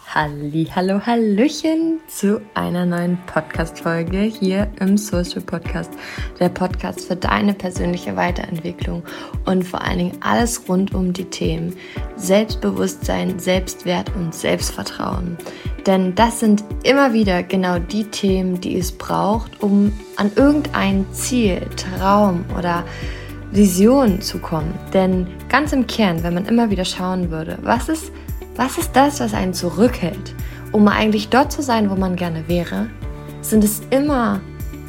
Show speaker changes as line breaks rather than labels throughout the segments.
Hallo, Hallöchen zu einer neuen Podcast-Folge hier im Social Podcast. Der Podcast für deine persönliche Weiterentwicklung und vor allen Dingen alles rund um die Themen Selbstbewusstsein, Selbstwert und Selbstvertrauen. Denn das sind immer wieder genau die Themen, die es braucht, um an irgendein Ziel, Traum oder Vision zu kommen. Denn ganz im Kern, wenn man immer wieder schauen würde, was ist das, was einen zurückhält, um eigentlich dort zu sein, wo man gerne wäre, sind es immer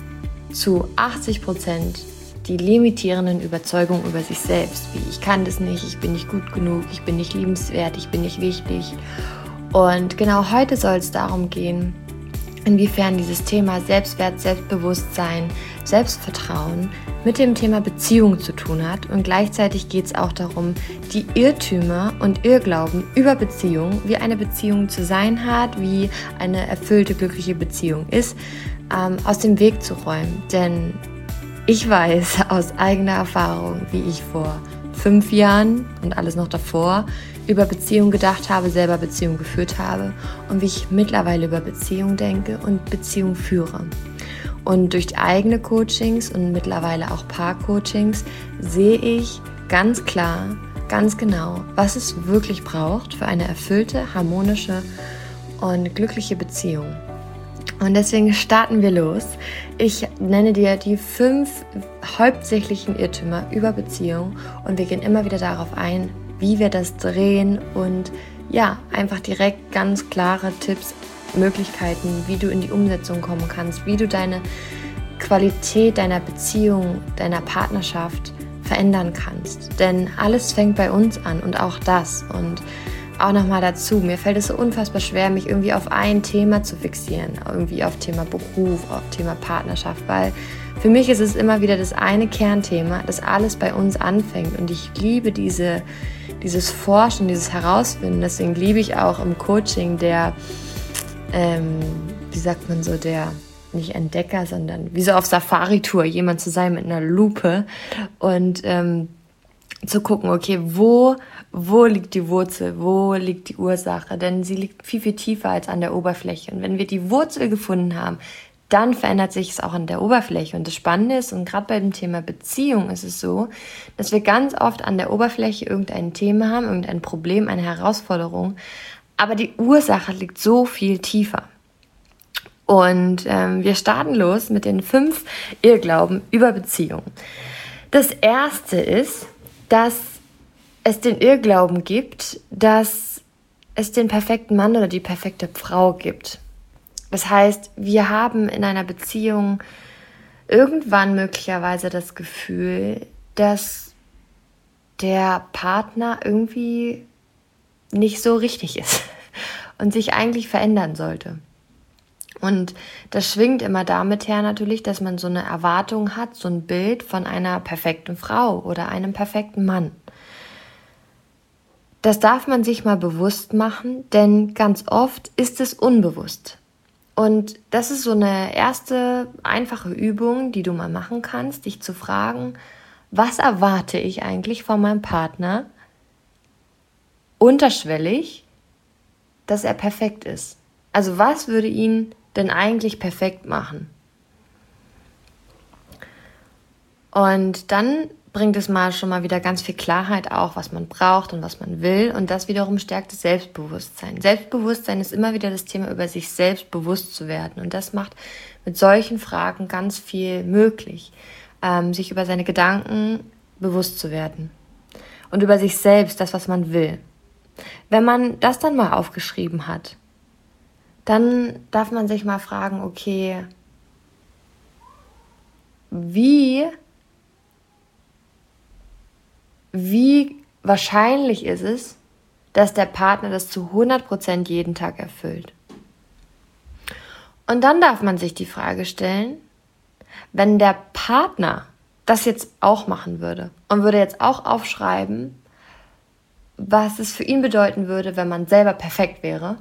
zu 80% die limitierenden Überzeugungen über sich selbst, wie ich kann das nicht, ich bin nicht gut genug, ich bin nicht liebenswert, ich bin nicht wichtig. Und genau heute soll es darum gehen, inwiefern dieses Thema Selbstwert, Selbstbewusstsein, Selbstvertrauen mit dem Thema Beziehung zu tun hat. Und gleichzeitig geht es auch darum, die Irrtümer und Irrglauben über Beziehung, wie eine Beziehung zu sein hat, wie eine erfüllte, glückliche Beziehung ist, aus dem Weg zu räumen. Denn ich weiß aus eigener Erfahrung, wie ich vor 5 Jahren und alles noch davor über Beziehung gedacht habe, selber Beziehung geführt habe und wie ich mittlerweile über Beziehung denke und Beziehung führe. Und durch eigene Coachings und mittlerweile auch Paar-Coachings sehe ich ganz klar, ganz genau, was es wirklich braucht für eine erfüllte, harmonische und glückliche Beziehung. Und deswegen starten wir los. Ich nenne dir die 5 hauptsächlichen Irrtümer über Beziehung und wir gehen immer wieder darauf ein, wie wir das drehen und ja, einfach direkt ganz klare Tipps, Möglichkeiten, wie du in die Umsetzung kommen kannst, wie du deine Qualität deiner Beziehung, deiner Partnerschaft verändern kannst. Denn alles fängt bei uns an und auch das. Und auch nochmal dazu, mir fällt es so unfassbar schwer, mich irgendwie auf ein Thema zu fixieren, irgendwie auf Thema Beruf, auf Thema Partnerschaft, weil für mich ist es immer wieder das eine Kernthema, das alles bei uns anfängt und ich liebe dieses Forschen, dieses Herausfinden, deswegen liebe ich auch im Coaching der nicht Entdecker, sondern wie so auf Safari-Tour, jemand zu sein mit einer Lupe und zu gucken, okay, wo liegt die Wurzel, wo liegt die Ursache, denn sie liegt viel, viel tiefer als an der Oberfläche. Und wenn wir die Wurzel gefunden haben, dann verändert sich es auch an der Oberfläche. Und das Spannende ist, und gerade bei dem Thema Beziehung ist es so, dass wir ganz oft an der Oberfläche irgendein Thema haben, irgendein Problem, eine Herausforderung, aber die Ursache liegt so viel tiefer. Und wir starten los mit den 5 Irrglauben über Beziehung. Das erste ist, dass es den Irrglauben gibt, dass es den perfekten Mann oder die perfekte Frau gibt. Das heißt, wir haben in einer Beziehung irgendwann möglicherweise das Gefühl, dass der Partner irgendwie nicht so richtig ist und sich eigentlich verändern sollte. Und das schwingt immer damit her natürlich, dass man so eine Erwartung hat, so ein Bild von einer perfekten Frau oder einem perfekten Mann. Das darf man sich mal bewusst machen, denn ganz oft ist es unbewusst. Und das ist so eine erste einfache Übung, die du mal machen kannst, dich zu fragen, was erwarte ich eigentlich von meinem Partner unterschwellig, dass er perfekt ist? Also was würde ihn denn eigentlich perfekt machen? Und dann bringt es schon mal wieder ganz viel Klarheit auch, was man braucht und was man will. Und das wiederum stärkt das Selbstbewusstsein. Selbstbewusstsein ist immer wieder das Thema, über sich selbst bewusst zu werden. Und das macht mit solchen Fragen ganz viel möglich, sich über seine Gedanken bewusst zu werden. Und über sich selbst, das, was man will. Wenn man das dann mal aufgeschrieben hat, dann darf man sich mal fragen, okay, wie wahrscheinlich ist es, dass der Partner das zu 100% jeden Tag erfüllt? Und dann darf man sich die Frage stellen, wenn der Partner das jetzt auch machen würde und würde jetzt auch aufschreiben, was es für ihn bedeuten würde, wenn man selber perfekt wäre.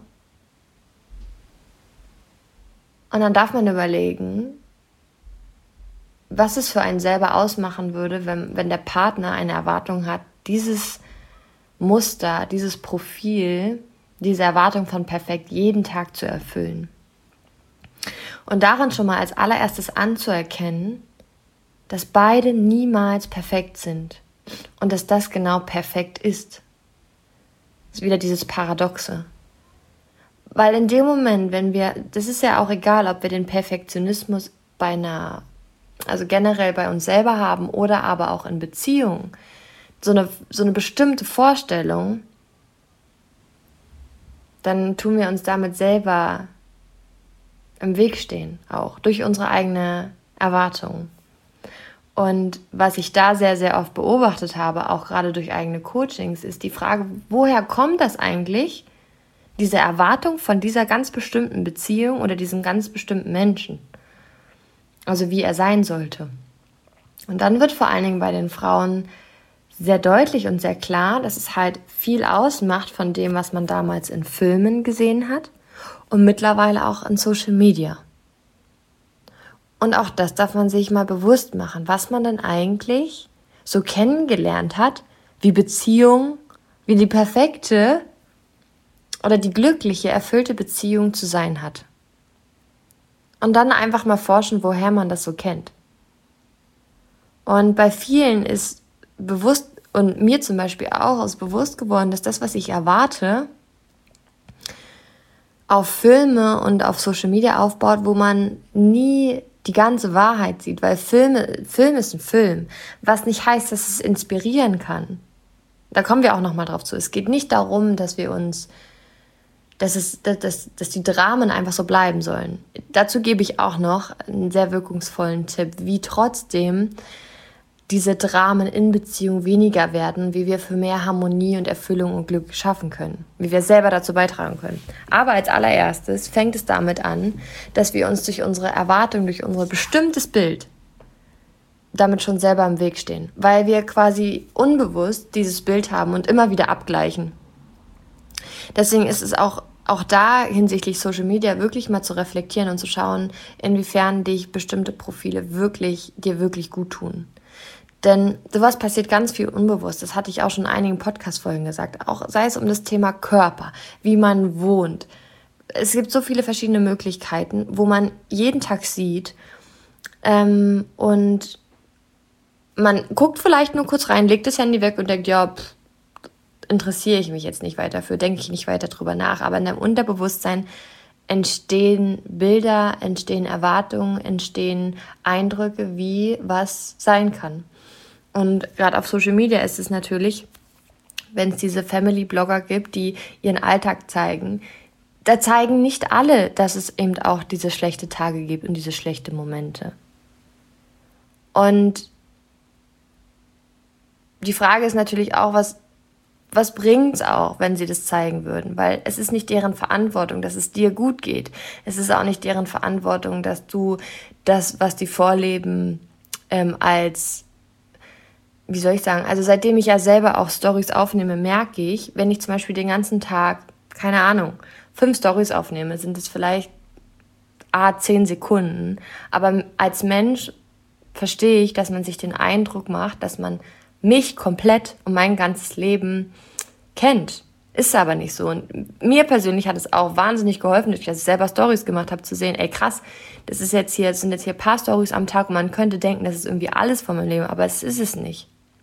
Und dann darf man überlegen, was es für einen selber ausmachen würde, wenn der Partner eine Erwartung hat, dieses Muster, dieses Profil diese Erwartung von perfekt jeden Tag zu erfüllen. Und darin schon mal als allererstes anzuerkennen, dass beide niemals perfekt sind und dass das genau perfekt ist. Das ist wieder dieses Paradoxe. Weil in dem Moment, das ist ja auch egal, ob wir den Perfektionismus also generell bei uns selber haben oder aber auch in Beziehungen, so eine bestimmte Vorstellung, dann tun wir uns damit selber im Weg stehen, auch durch unsere eigene Erwartung. Und was ich da sehr, sehr oft beobachtet habe, auch gerade durch eigene Coachings, ist die Frage, woher kommt das eigentlich, diese Erwartung von dieser ganz bestimmten Beziehung oder diesem ganz bestimmten Menschen? Also wie er sein sollte. Und dann wird vor allen Dingen bei den Frauen sehr deutlich und sehr klar, dass es halt viel ausmacht von dem, was man damals in Filmen gesehen hat und mittlerweile auch in Social Media. Und auch das darf man sich mal bewusst machen, was man denn eigentlich so kennengelernt hat, wie Beziehung, wie die perfekte oder die glückliche, erfüllte Beziehung zu sein hat. Und dann einfach mal forschen, woher man das so kennt. Und bei vielen ist bewusst, und mir zum Beispiel auch, ist bewusst geworden, dass das, was ich erwarte, auf Filme und auf Social Media aufbaut, wo man nie die ganze Wahrheit sieht, weil Film ist ein Film, was nicht heißt, dass es inspirieren kann. Da kommen wir auch nochmal drauf zu. Es geht nicht darum, dass die Dramen einfach so bleiben sollen. Dazu gebe ich auch noch einen sehr wirkungsvollen Tipp, wie trotzdem diese Dramen in Beziehung weniger werden, wie wir für mehr Harmonie und Erfüllung und Glück schaffen können, wie wir selber dazu beitragen können. Aber als allererstes fängt es damit an, dass wir uns durch unsere Erwartung, durch unser bestimmtes Bild damit schon selber im Weg stehen, weil wir quasi unbewusst dieses Bild haben und immer wieder abgleichen. Deswegen ist es auch da hinsichtlich Social Media wirklich mal zu reflektieren und zu schauen, inwiefern dich bestimmte Profile dir wirklich gut tun. Denn sowas passiert ganz viel unbewusst. Das hatte ich auch schon in einigen Podcast-Folgen gesagt. Auch sei es um das Thema Körper, wie man wohnt. Es gibt so viele verschiedene Möglichkeiten, wo man jeden Tag sieht und man guckt vielleicht nur kurz rein, legt das Handy weg und denkt, ja, interessiere ich mich jetzt nicht weiter für, denke ich nicht weiter drüber nach. Aber in deinem Unterbewusstsein entstehen Bilder, entstehen Erwartungen, entstehen Eindrücke, wie was sein kann. Und gerade auf Social Media ist es natürlich, wenn es diese Family-Blogger gibt, die ihren Alltag zeigen, da zeigen nicht alle, dass es eben auch diese schlechten Tage gibt und diese schlechten Momente. Und die Frage ist natürlich auch, was bringt es auch, wenn sie das zeigen würden? Weil es ist nicht deren Verantwortung, dass es dir gut geht. Es ist auch nicht deren Verantwortung, dass du das, was die vorleben, also seitdem ich ja selber auch Storys aufnehme, merke ich, wenn ich zum Beispiel den ganzen Tag, 5 Storys aufnehme, sind es vielleicht 10 Sekunden. Aber als Mensch verstehe ich, dass man sich den Eindruck macht, dass man mich komplett und mein ganzes Leben kennt. Ist aber nicht so. Und mir persönlich hat es auch wahnsinnig geholfen, dass ich selber Storys gemacht habe, zu sehen, ey krass, das sind jetzt hier ein paar Storys am Tag und man könnte denken, das ist irgendwie alles von meinem Leben, aber es ist es nicht.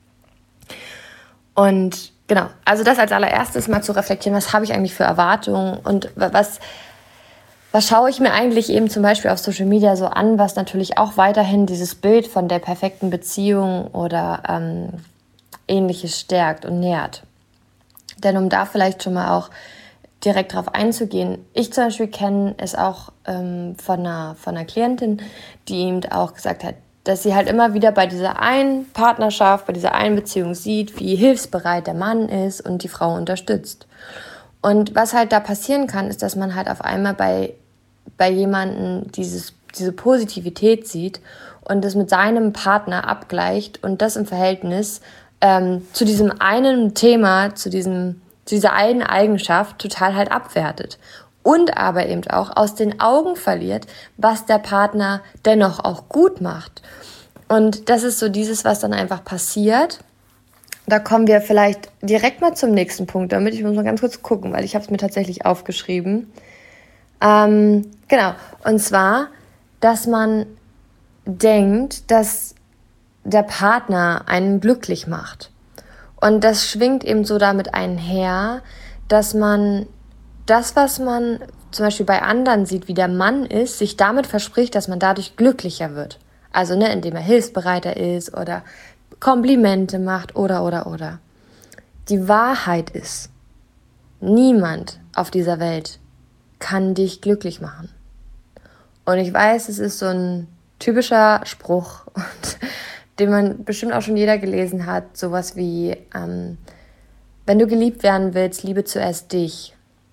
Und genau, also das als allererstes mal zu reflektieren, was habe ich eigentlich für Erwartungen und was schaue ich mir eigentlich eben zum Beispiel auf Social Media so an, was natürlich auch weiterhin dieses Bild von der perfekten Beziehung oder Ähnliches stärkt und nährt. Denn um da vielleicht schon mal auch direkt drauf einzugehen, ich zum Beispiel kenne es auch von einer Klientin, die eben auch gesagt hat, dass sie halt immer wieder bei dieser einen Partnerschaft, bei dieser einen Beziehung sieht, wie hilfsbereit der Mann ist und die Frau unterstützt. Und was halt da passieren kann, ist, dass man halt auf einmal bei jemandem diese Positivität sieht und das mit seinem Partner abgleicht und das im Verhältnis zu diesem einen Thema, zu dieser einen Eigenschaft total halt abwertet. Und aber eben auch aus den Augen verliert, was der Partner dennoch auch gut macht. Und das ist so dieses, was dann einfach passiert, da kommen wir vielleicht direkt mal zum nächsten Punkt, ich muss mal ganz kurz gucken, weil ich habe es mir tatsächlich aufgeschrieben. Genau, und zwar, dass man denkt, dass der Partner einen glücklich macht. Und das schwingt eben so damit einher, dass man das, was man zum Beispiel bei anderen sieht, wie der Mann ist, sich damit verspricht, dass man dadurch glücklicher wird. Also indem er hilfsbereiter ist oder Komplimente macht oder. Die Wahrheit ist, niemand auf dieser Welt kann dich glücklich machen. Und ich weiß, es ist so ein typischer Spruch, den man bestimmt auch schon jeder gelesen hat, sowas wie, wenn du geliebt werden willst, liebe zuerst dich.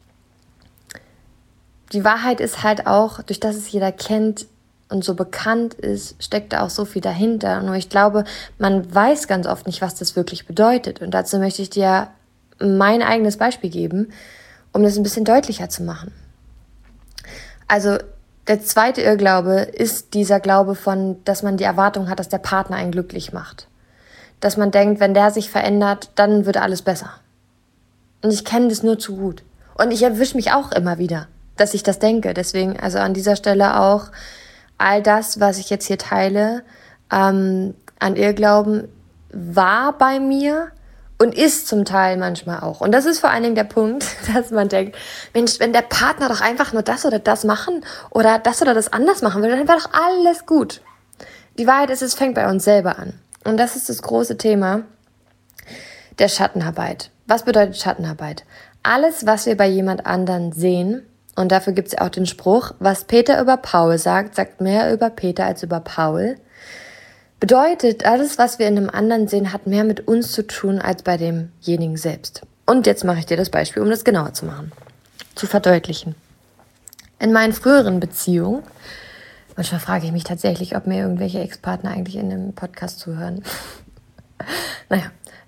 Die Wahrheit ist halt auch, durch das es jeder kennt und so bekannt ist, steckt da auch so viel dahinter. Nur ich glaube, man weiß ganz oft nicht, was das wirklich bedeutet. Und dazu möchte ich dir mein eigenes Beispiel geben, um das ein bisschen deutlicher zu machen. Also der zweite Irrglaube ist dieser Glaube dass man die Erwartung hat, dass der Partner einen glücklich macht. Dass man denkt, wenn der sich verändert, dann wird alles besser. Und ich kenne das nur zu gut. Und ich erwische mich auch immer wieder, dass ich das denke. Deswegen, also an dieser Stelle auch all das, was ich jetzt hier teile, an Irrglauben war bei mir und ist zum Teil manchmal auch. Und das ist vor allen Dingen der Punkt, dass man denkt, Mensch, wenn der Partner doch einfach nur das oder das machen oder das anders machen würde, dann wäre doch alles gut. Die Wahrheit ist, es fängt bei uns selber an. Und das ist das große Thema der Schattenarbeit. Was bedeutet Schattenarbeit? Alles, was wir bei jemand anderen sehen, und dafür gibt es ja auch den Spruch, was Peter über Paul sagt, sagt mehr über Peter als über Paul. Bedeutet, alles, was wir in einem anderen sehen, hat mehr mit uns zu tun als bei demjenigen selbst. Und jetzt mache ich dir das Beispiel, um das genauer zu machen, zu verdeutlichen. In meinen früheren Beziehungen, manchmal frage ich mich tatsächlich, ob mir irgendwelche Ex-Partner eigentlich in dem Podcast zuhören. Naja,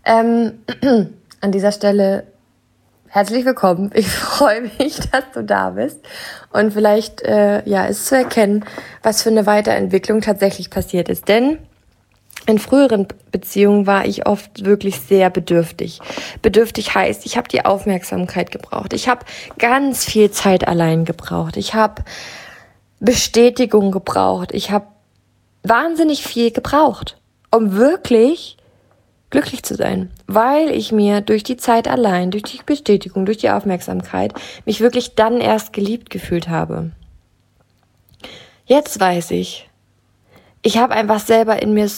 an dieser Stelle herzlich willkommen. Ich freue mich, dass du da bist. Und vielleicht ist zu erkennen, was für eine Weiterentwicklung tatsächlich passiert ist. Denn in früheren Beziehungen war ich oft wirklich sehr bedürftig. Bedürftig heißt, ich habe die Aufmerksamkeit gebraucht. Ich habe ganz viel Zeit allein gebraucht. Ich habe Bestätigung gebraucht. Ich habe wahnsinnig viel gebraucht, um wirklich glücklich zu sein, weil ich mir durch die Zeit allein, durch die Bestätigung, durch die Aufmerksamkeit mich wirklich dann erst geliebt gefühlt habe. Jetzt weiß ich habe einfach selber in mir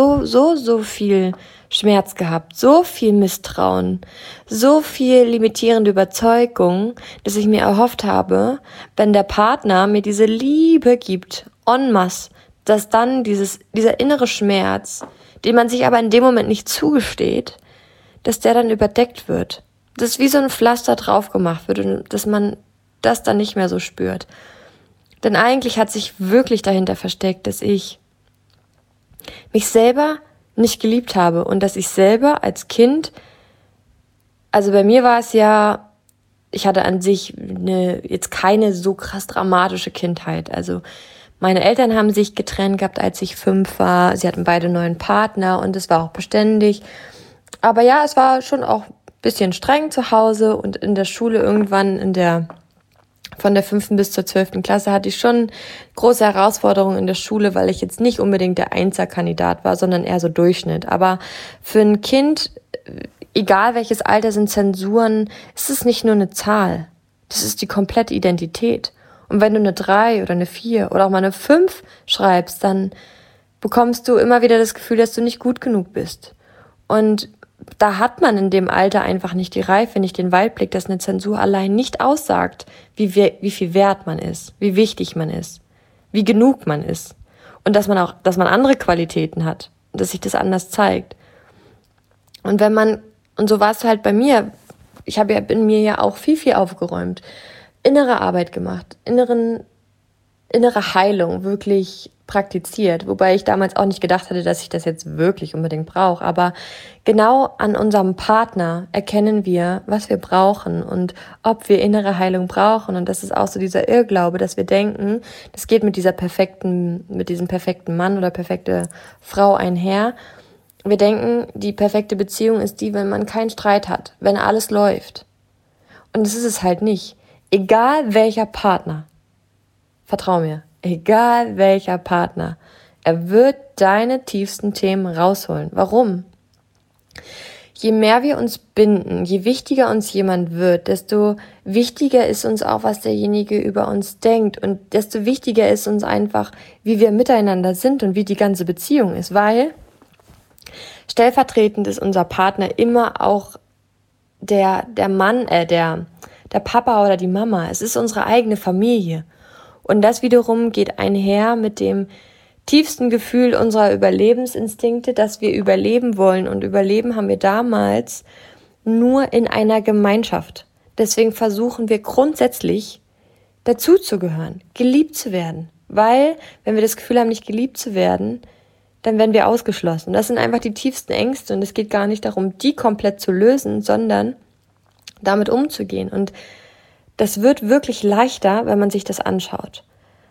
so viel Schmerz gehabt, so viel Misstrauen, so viel limitierende Überzeugung, dass ich mir erhofft habe, wenn der Partner mir diese Liebe gibt, en masse, dass dann dieser innere Schmerz, den man sich aber in dem Moment nicht zugesteht, dass der dann überdeckt wird. Dass wie so ein Pflaster drauf gemacht wird und dass man das dann nicht mehr so spürt. Denn eigentlich hat sich wirklich dahinter versteckt, dass ich mich selber nicht geliebt habe und dass ich selber als Kind, also bei mir war es ja, ich hatte an sich jetzt keine so krass dramatische Kindheit. Also meine Eltern haben sich getrennt gehabt, als ich 5 war. Sie hatten beide neuen Partner und es war auch beständig. Aber ja, es war schon auch ein bisschen streng zu Hause und in der Schule irgendwann von der 5. bis zur 12. Klasse hatte ich schon große Herausforderungen in der Schule, weil ich jetzt nicht unbedingt der Einserkandidat war, sondern eher so Durchschnitt. Aber für ein Kind, egal welches Alter, sind Zensuren, ist es nicht nur eine Zahl. Das ist die komplette Identität. Und wenn du eine 3 oder eine 4 oder auch mal eine 5 schreibst, dann bekommst du immer wieder das Gefühl, dass du nicht gut genug bist. Und da hat man in dem Alter einfach nicht die Reife, nicht den Weitblick, dass eine Zensur allein nicht aussagt, wie viel wert man ist, wie wichtig man ist, wie genug man ist. Und dass man andere Qualitäten hat und dass sich das anders zeigt. Und und so war es halt bei mir, ich habe ja in mir ja auch viel aufgeräumt, innere Arbeit gemacht, innere Heilung wirklich praktiziert, wobei ich damals auch nicht gedacht hatte, dass ich das jetzt wirklich unbedingt brauche. Aber genau an unserem Partner erkennen wir, was wir brauchen und ob wir innere Heilung brauchen. Und das ist auch so dieser Irrglaube, dass wir denken, das geht mit diesem perfekten Mann oder perfekte Frau einher, Wir denken, die perfekte Beziehung ist die, wenn man keinen Streit hat, wenn alles läuft. Und das ist es halt nicht. Egal welcher Partner, vertrau mir, egal welcher Partner, er wird deine tiefsten Themen rausholen. Warum? Je mehr wir uns binden, je wichtiger uns jemand wird, desto wichtiger ist uns auch, was derjenige über uns denkt. Und desto wichtiger ist uns einfach, wie wir miteinander sind und wie die ganze Beziehung ist. Weil stellvertretend ist unser Partner immer auch der Mann, der Papa oder die Mama. Es ist unsere eigene Familie. Und das wiederum geht einher mit dem tiefsten Gefühl unserer Überlebensinstinkte, dass wir überleben wollen. Und überleben haben wir damals nur in einer Gemeinschaft. Deswegen versuchen wir grundsätzlich dazuzugehören, geliebt zu werden. Weil, wenn wir das Gefühl haben, nicht geliebt zu werden, dann werden wir ausgeschlossen. Das sind einfach die tiefsten Ängste und es geht gar nicht darum, die komplett zu lösen, sondern damit umzugehen. Und das wird wirklich leichter, wenn man sich das anschaut.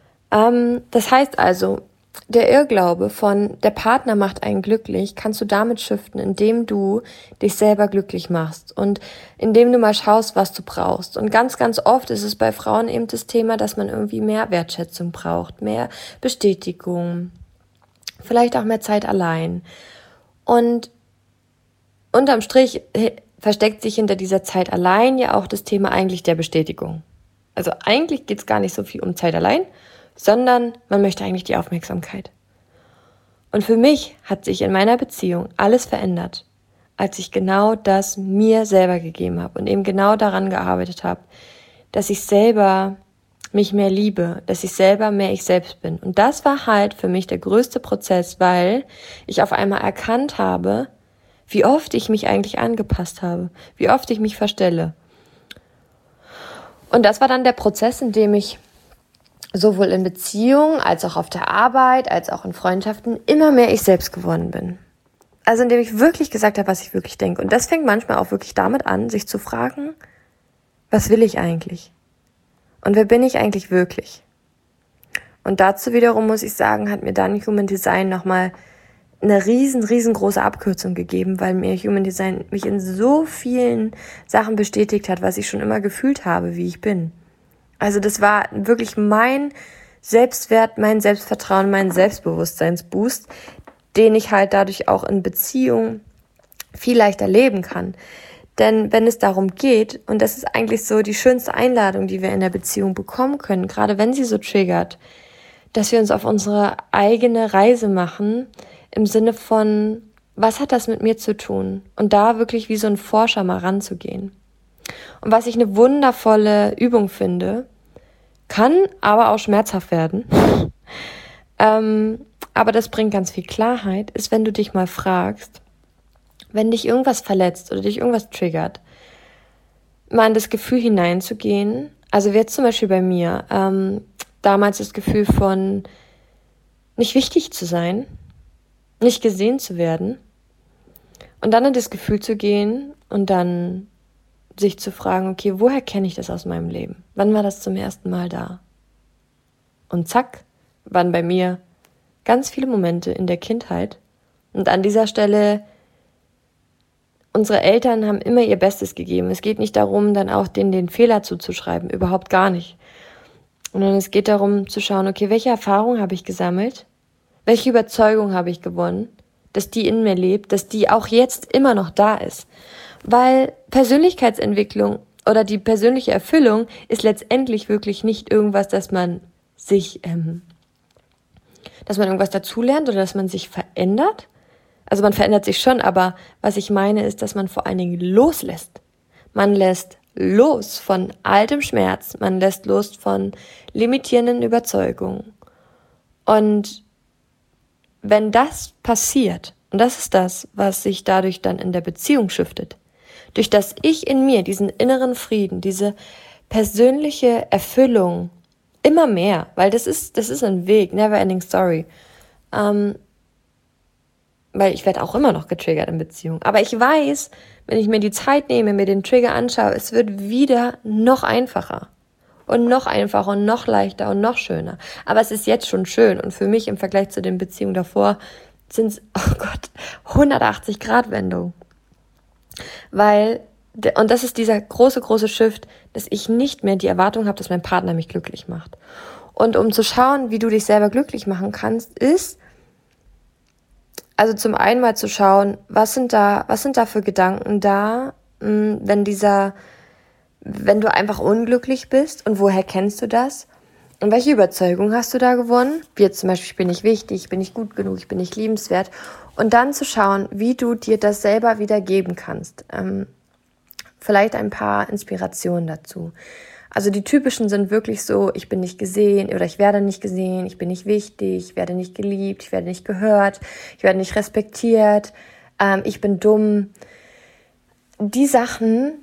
Das heißt also, der Irrglaube von der Partner macht einen glücklich, kannst du damit shiften, indem du dich selber glücklich machst und indem du mal schaust, was du brauchst. Und ganz, ganz oft ist es bei Frauen eben das Thema, dass man irgendwie mehr Wertschätzung braucht, mehr Bestätigung, vielleicht auch mehr Zeit allein. Und unterm Strich versteckt sich hinter dieser Zeit allein ja auch das Thema eigentlich der Bestätigung. Also eigentlich geht es gar nicht so viel um Zeit allein, sondern man möchte eigentlich die Aufmerksamkeit. Und für mich hat sich in meiner Beziehung alles verändert, als ich genau das mir selber gegeben habe und eben genau daran gearbeitet habe, dass ich selber mich mehr liebe, dass ich selber mehr ich selbst bin. Und das war halt für mich der größte Prozess, weil ich auf einmal erkannt habe, wie oft ich mich eigentlich angepasst habe, wie oft ich mich verstelle. Und das war dann der Prozess, in dem ich sowohl in Beziehungen als auch auf der Arbeit, als auch in Freundschaften immer mehr ich selbst geworden bin. Also indem ich wirklich gesagt habe, was ich wirklich denke. Und das fängt manchmal auch wirklich damit an, sich zu fragen, was will ich eigentlich? Und wer bin ich eigentlich wirklich? Und dazu wiederum muss ich sagen, hat mir dann Human Design nochmal eine riesengroße Abkürzung gegeben, weil mir Human Design mich in so vielen Sachen bestätigt hat, was ich schon immer gefühlt habe, wie ich bin. Also das war wirklich mein Selbstwert, mein Selbstvertrauen, mein Selbstbewusstseinsboost, den ich halt dadurch auch in Beziehung viel leichter leben kann. Denn wenn es darum geht, und das ist eigentlich so die schönste Einladung, die wir in der Beziehung bekommen können, gerade wenn sie so triggert, dass wir uns auf unsere eigene Reise machen, im Sinne von, was hat das mit mir zu tun? Und da wirklich wie so ein Forscher mal ranzugehen. Und was ich eine wundervolle Übung finde, kann aber auch schmerzhaft werden, aber das bringt ganz viel Klarheit, ist, wenn du dich mal fragst, wenn dich irgendwas verletzt oder dich irgendwas triggert, mal in das Gefühl hineinzugehen, also jetzt zum Beispiel bei mir, damals das Gefühl von nicht wichtig zu sein, nicht gesehen zu werden und dann in das Gefühl zu gehen und dann sich zu fragen, okay, woher kenne ich das aus meinem Leben? Wann war das zum ersten Mal da? Und zack, waren bei mir ganz viele Momente in der Kindheit. Und an dieser Stelle, unsere Eltern haben immer ihr Bestes gegeben. Es geht nicht darum, dann auch denen den Fehler zuzuschreiben, überhaupt gar nicht. Sondern es geht darum zu schauen, okay, welche Erfahrung habe ich gesammelt? Welche Überzeugung habe ich gewonnen, dass die in mir lebt, dass die auch jetzt immer noch da ist? Weil Persönlichkeitsentwicklung oder die persönliche Erfüllung ist letztendlich wirklich nicht irgendwas, dass man sich, dass man irgendwas dazulernt oder dass man sich verändert. Also man verändert sich schon, aber was ich meine ist, dass man vor allen Dingen loslässt. Man lässt los von altem Schmerz, man lässt los von limitierenden Überzeugungen. Und wenn das passiert, und das ist das, was sich dadurch dann in der Beziehung shiftet, durch das ich in mir diesen inneren Frieden, diese persönliche Erfüllung immer mehr, weil das ist ein Weg, never ending story, weil ich werde auch immer noch getriggert in Beziehung, aber ich weiß, wenn ich mir die Zeit nehme, mir den Trigger anschaue, es wird wieder noch einfacher und noch leichter und noch schöner, aber es ist jetzt schon schön und für mich im Vergleich zu den Beziehungen davor sind es, oh Gott, 180-Grad-Wendung. Und das ist dieser große Shift, dass ich nicht mehr die Erwartung habe, dass mein Partner mich glücklich macht. Und um zu schauen, wie du dich selber glücklich machen kannst, ist, also zum einen mal zu schauen, was sind da für Gedanken da, wenn du einfach unglücklich bist und woher kennst du das? Und welche Überzeugung hast du da gewonnen? Wie jetzt zum Beispiel, ich bin nicht wichtig, ich bin nicht gut genug, ich bin nicht liebenswert. Und dann zu schauen, wie du dir das selber wieder geben kannst. Vielleicht ein paar Inspirationen dazu. Also die typischen sind wirklich so, ich bin nicht gesehen oder ich werde nicht gesehen, ich bin nicht wichtig, ich werde nicht geliebt, ich werde nicht gehört, ich werde nicht respektiert, ich bin dumm. Die Sachen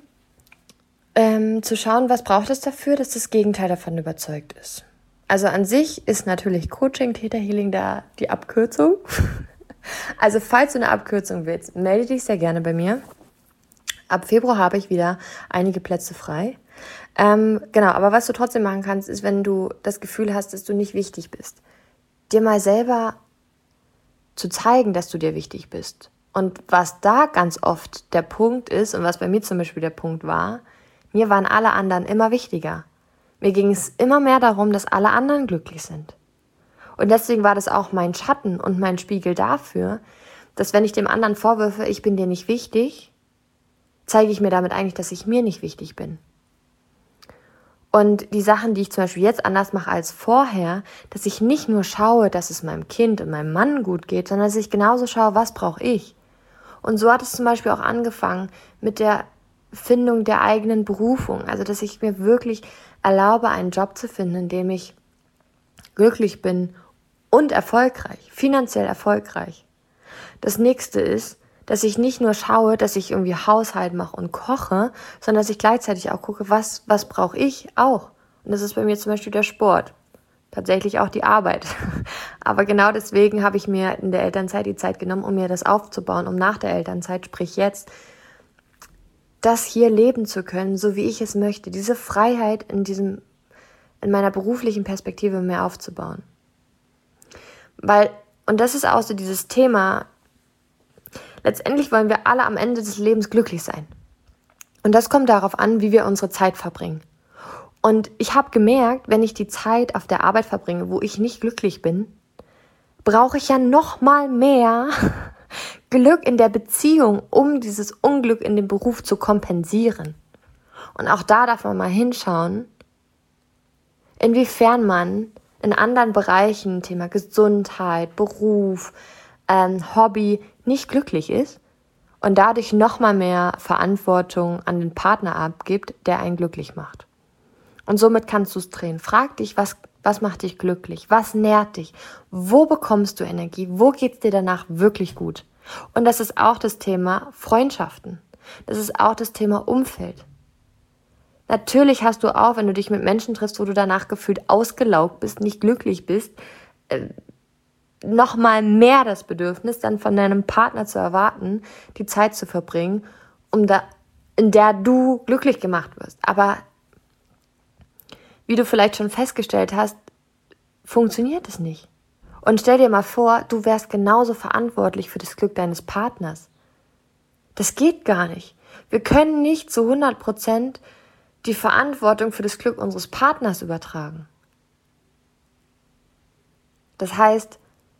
zu schauen, was braucht es dafür, dass das Gegenteil davon überzeugt ist. Also an sich ist natürlich Coaching, Theta Healing da die Abkürzung. Also falls du eine Abkürzung willst, melde dich sehr gerne bei mir. Ab Februar habe ich wieder einige Plätze frei. Genau, aber was du trotzdem machen kannst, ist, wenn du das Gefühl hast, dass du nicht wichtig bist, dir mal selber zu zeigen, dass du dir wichtig bist. Und was da ganz oft der Punkt ist und was bei mir zum Beispiel der Punkt war, mir waren alle anderen immer wichtiger. Mir ging es immer mehr darum, dass alle anderen glücklich sind. Und deswegen war das auch mein Schatten und mein Spiegel dafür, dass wenn ich dem anderen vorwürfe, ich bin dir nicht wichtig, zeige ich mir damit eigentlich, dass ich mir nicht wichtig bin. Und die Sachen, die ich zum Beispiel jetzt anders mache als vorher, dass ich nicht nur schaue, dass es meinem Kind und meinem Mann gut geht, sondern dass ich genauso schaue, was brauche ich. Und so hat es zum Beispiel auch angefangen mit der Findung der eigenen Berufung. Also, dass ich mir wirklich erlaube, einen Job zu finden, in dem ich glücklich bin und erfolgreich, finanziell erfolgreich. Das nächste ist, dass ich nicht nur schaue, dass ich irgendwie Haushalt mache und koche, sondern dass ich gleichzeitig auch gucke, was brauche ich auch. Und das ist bei mir zum Beispiel der Sport. Tatsächlich auch die Arbeit. Aber genau deswegen habe ich mir in der Elternzeit die Zeit genommen, um mir das aufzubauen, um nach der Elternzeit, sprich jetzt, das hier leben zu können, so wie ich es möchte. Diese Freiheit in meiner beruflichen Perspektive mehr aufzubauen. Und das ist auch so dieses Thema, letztendlich wollen wir alle am Ende des Lebens glücklich sein. Und das kommt darauf an, wie wir unsere Zeit verbringen. Und ich habe gemerkt, wenn ich die Zeit auf der Arbeit verbringe, wo ich nicht glücklich bin, brauche ich ja noch mal mehr Glück in der Beziehung, um dieses Unglück in dem Beruf zu kompensieren. Und auch da darf man mal hinschauen, inwiefern man in anderen Bereichen, Thema Gesundheit, Beruf, Hobby, nicht glücklich ist und dadurch noch mal mehr Verantwortung an den Partner abgibt, der einen glücklich macht. Und somit kannst du es drehen. Frag dich, was macht dich glücklich? Was nährt dich? Wo bekommst du Energie? Wo geht's dir danach wirklich gut? Und das ist auch das Thema Freundschaften. Das ist auch das Thema Umfeld. Natürlich hast du auch, wenn du dich mit Menschen triffst, wo du danach gefühlt ausgelaugt bist, nicht glücklich bist, noch mal mehr das Bedürfnis, dann von deinem Partner zu erwarten, die Zeit zu verbringen, in der du glücklich gemacht wirst. Aber wie du vielleicht schon festgestellt hast, funktioniert es nicht. Und stell dir mal vor, du wärst genauso verantwortlich für das Glück deines Partners. Das geht gar nicht. Wir können nicht zu 100% die Verantwortung für das Glück unseres Partners übertragen. Das heißt,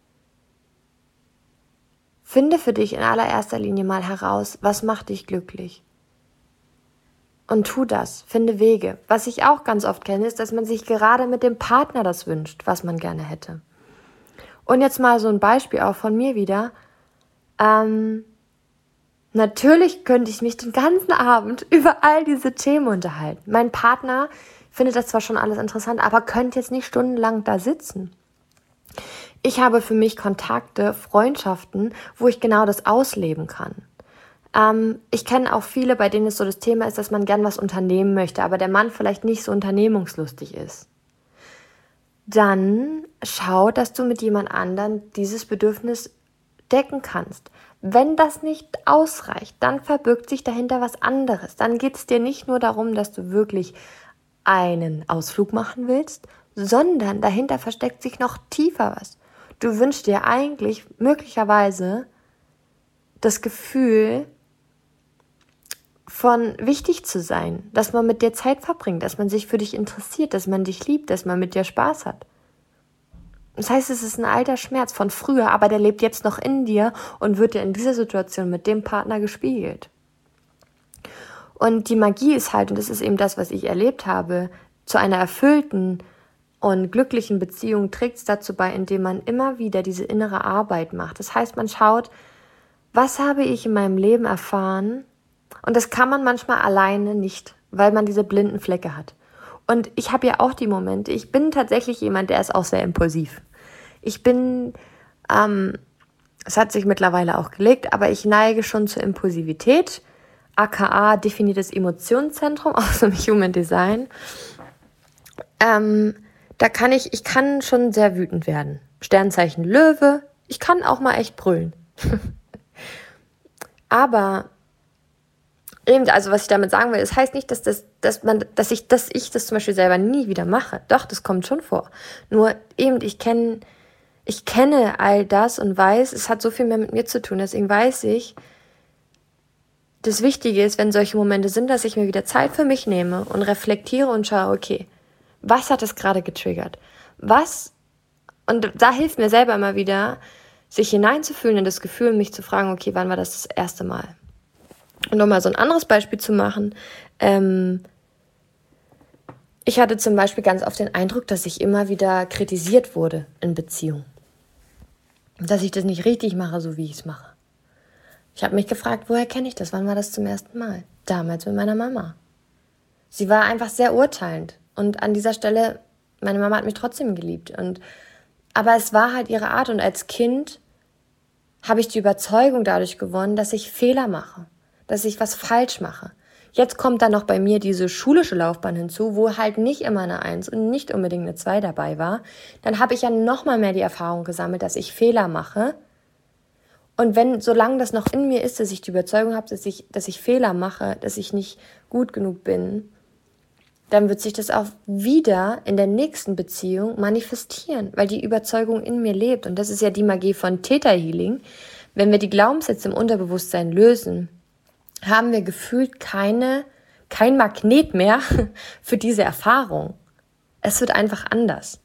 finde für dich in allererster Linie mal heraus, was macht dich glücklich? Und tu das, finde Wege. Was ich auch ganz oft kenne, ist, dass man sich gerade mit dem Partner das wünscht, was man gerne hätte. Und jetzt mal so ein Beispiel auch von mir wieder. Natürlich könnte ich mich den ganzen Abend über all diese Themen unterhalten. Mein Partner findet das zwar schon alles interessant, aber könnte jetzt nicht stundenlang da sitzen. Ich habe für mich Kontakte, Freundschaften, wo ich genau das ausleben kann. Ich kenne auch viele, bei denen es so das Thema ist, dass man gern was unternehmen möchte, aber der Mann vielleicht nicht so unternehmungslustig ist. Dann schau, dass du mit jemand anderem dieses Bedürfnis decken kannst. Wenn das nicht ausreicht, dann verbirgt sich dahinter was anderes. Dann geht es dir nicht nur darum, dass du wirklich einen Ausflug machen willst, sondern dahinter versteckt sich noch tiefer was. Du wünschst dir eigentlich möglicherweise das Gefühl von wichtig zu sein, dass man mit dir Zeit verbringt, dass man sich für dich interessiert, dass man dich liebt, dass man mit dir Spaß hat. Das heißt, es ist ein alter Schmerz von früher, aber der lebt jetzt noch in dir und wird dir in dieser Situation mit dem Partner gespiegelt. Und die Magie ist halt, und das ist eben das, was ich erlebt habe, zu einer erfüllten und glücklichen Beziehung trägt es dazu bei, indem man immer wieder diese innere Arbeit macht. Das heißt, man schaut, was habe ich in meinem Leben erfahren? Und das kann man manchmal alleine nicht, weil man diese blinden Flecke hat. Und ich habe ja auch die Momente, ich bin tatsächlich jemand, der ist auch sehr impulsiv. Ich bin, es hat sich mittlerweile auch gelegt, aber ich neige schon zur Impulsivität, aka definiertes Emotionszentrum aus dem Human Design. Ich kann schon sehr wütend werden. Sternzeichen Löwe, ich kann auch mal echt brüllen. Aber eben, also was ich damit sagen will, das heißt nicht, dass ich das zum Beispiel selber nie wieder mache. Doch, das kommt schon vor. Nur eben, ich kenne all das und weiß, es hat so viel mehr mit mir zu tun. Deswegen weiß ich, das Wichtige ist, wenn solche Momente sind, dass ich mir wieder Zeit für mich nehme und reflektiere und schaue, okay, was hat es gerade getriggert? Und da hilft mir selber immer wieder, sich hineinzufühlen in das Gefühl, mich zu fragen, okay, wann war das erste Mal? Und um mal so ein anderes Beispiel zu machen, ich hatte zum Beispiel ganz oft den Eindruck, dass ich immer wieder kritisiert wurde in Beziehungen. Dass ich das nicht richtig mache, so wie ich es mache. Ich habe mich gefragt, woher kenne ich das? Wann war das zum ersten Mal? Damals mit meiner Mama. Sie war einfach sehr urteilend. Und an dieser Stelle, meine Mama hat mich trotzdem geliebt. Aber es war halt ihre Art. Und als Kind habe ich die Überzeugung dadurch gewonnen, dass ich Fehler mache. Dass ich was falsch mache. Jetzt kommt dann noch bei mir diese schulische Laufbahn hinzu, wo halt nicht immer eine 1 und nicht unbedingt eine 2 dabei war. Dann habe ich ja noch mal mehr die Erfahrung gesammelt, dass ich Fehler mache. Und solange das noch in mir ist, dass ich die Überzeugung habe, dass ich Fehler mache, dass ich nicht gut genug bin, dann wird sich das auch wieder in der nächsten Beziehung manifestieren, weil die Überzeugung in mir lebt. Und das ist ja die Magie von Theta Healing. Wenn wir die Glaubenssätze im Unterbewusstsein lösen, haben wir gefühlt kein Magnet mehr für diese Erfahrung. Es wird einfach anders.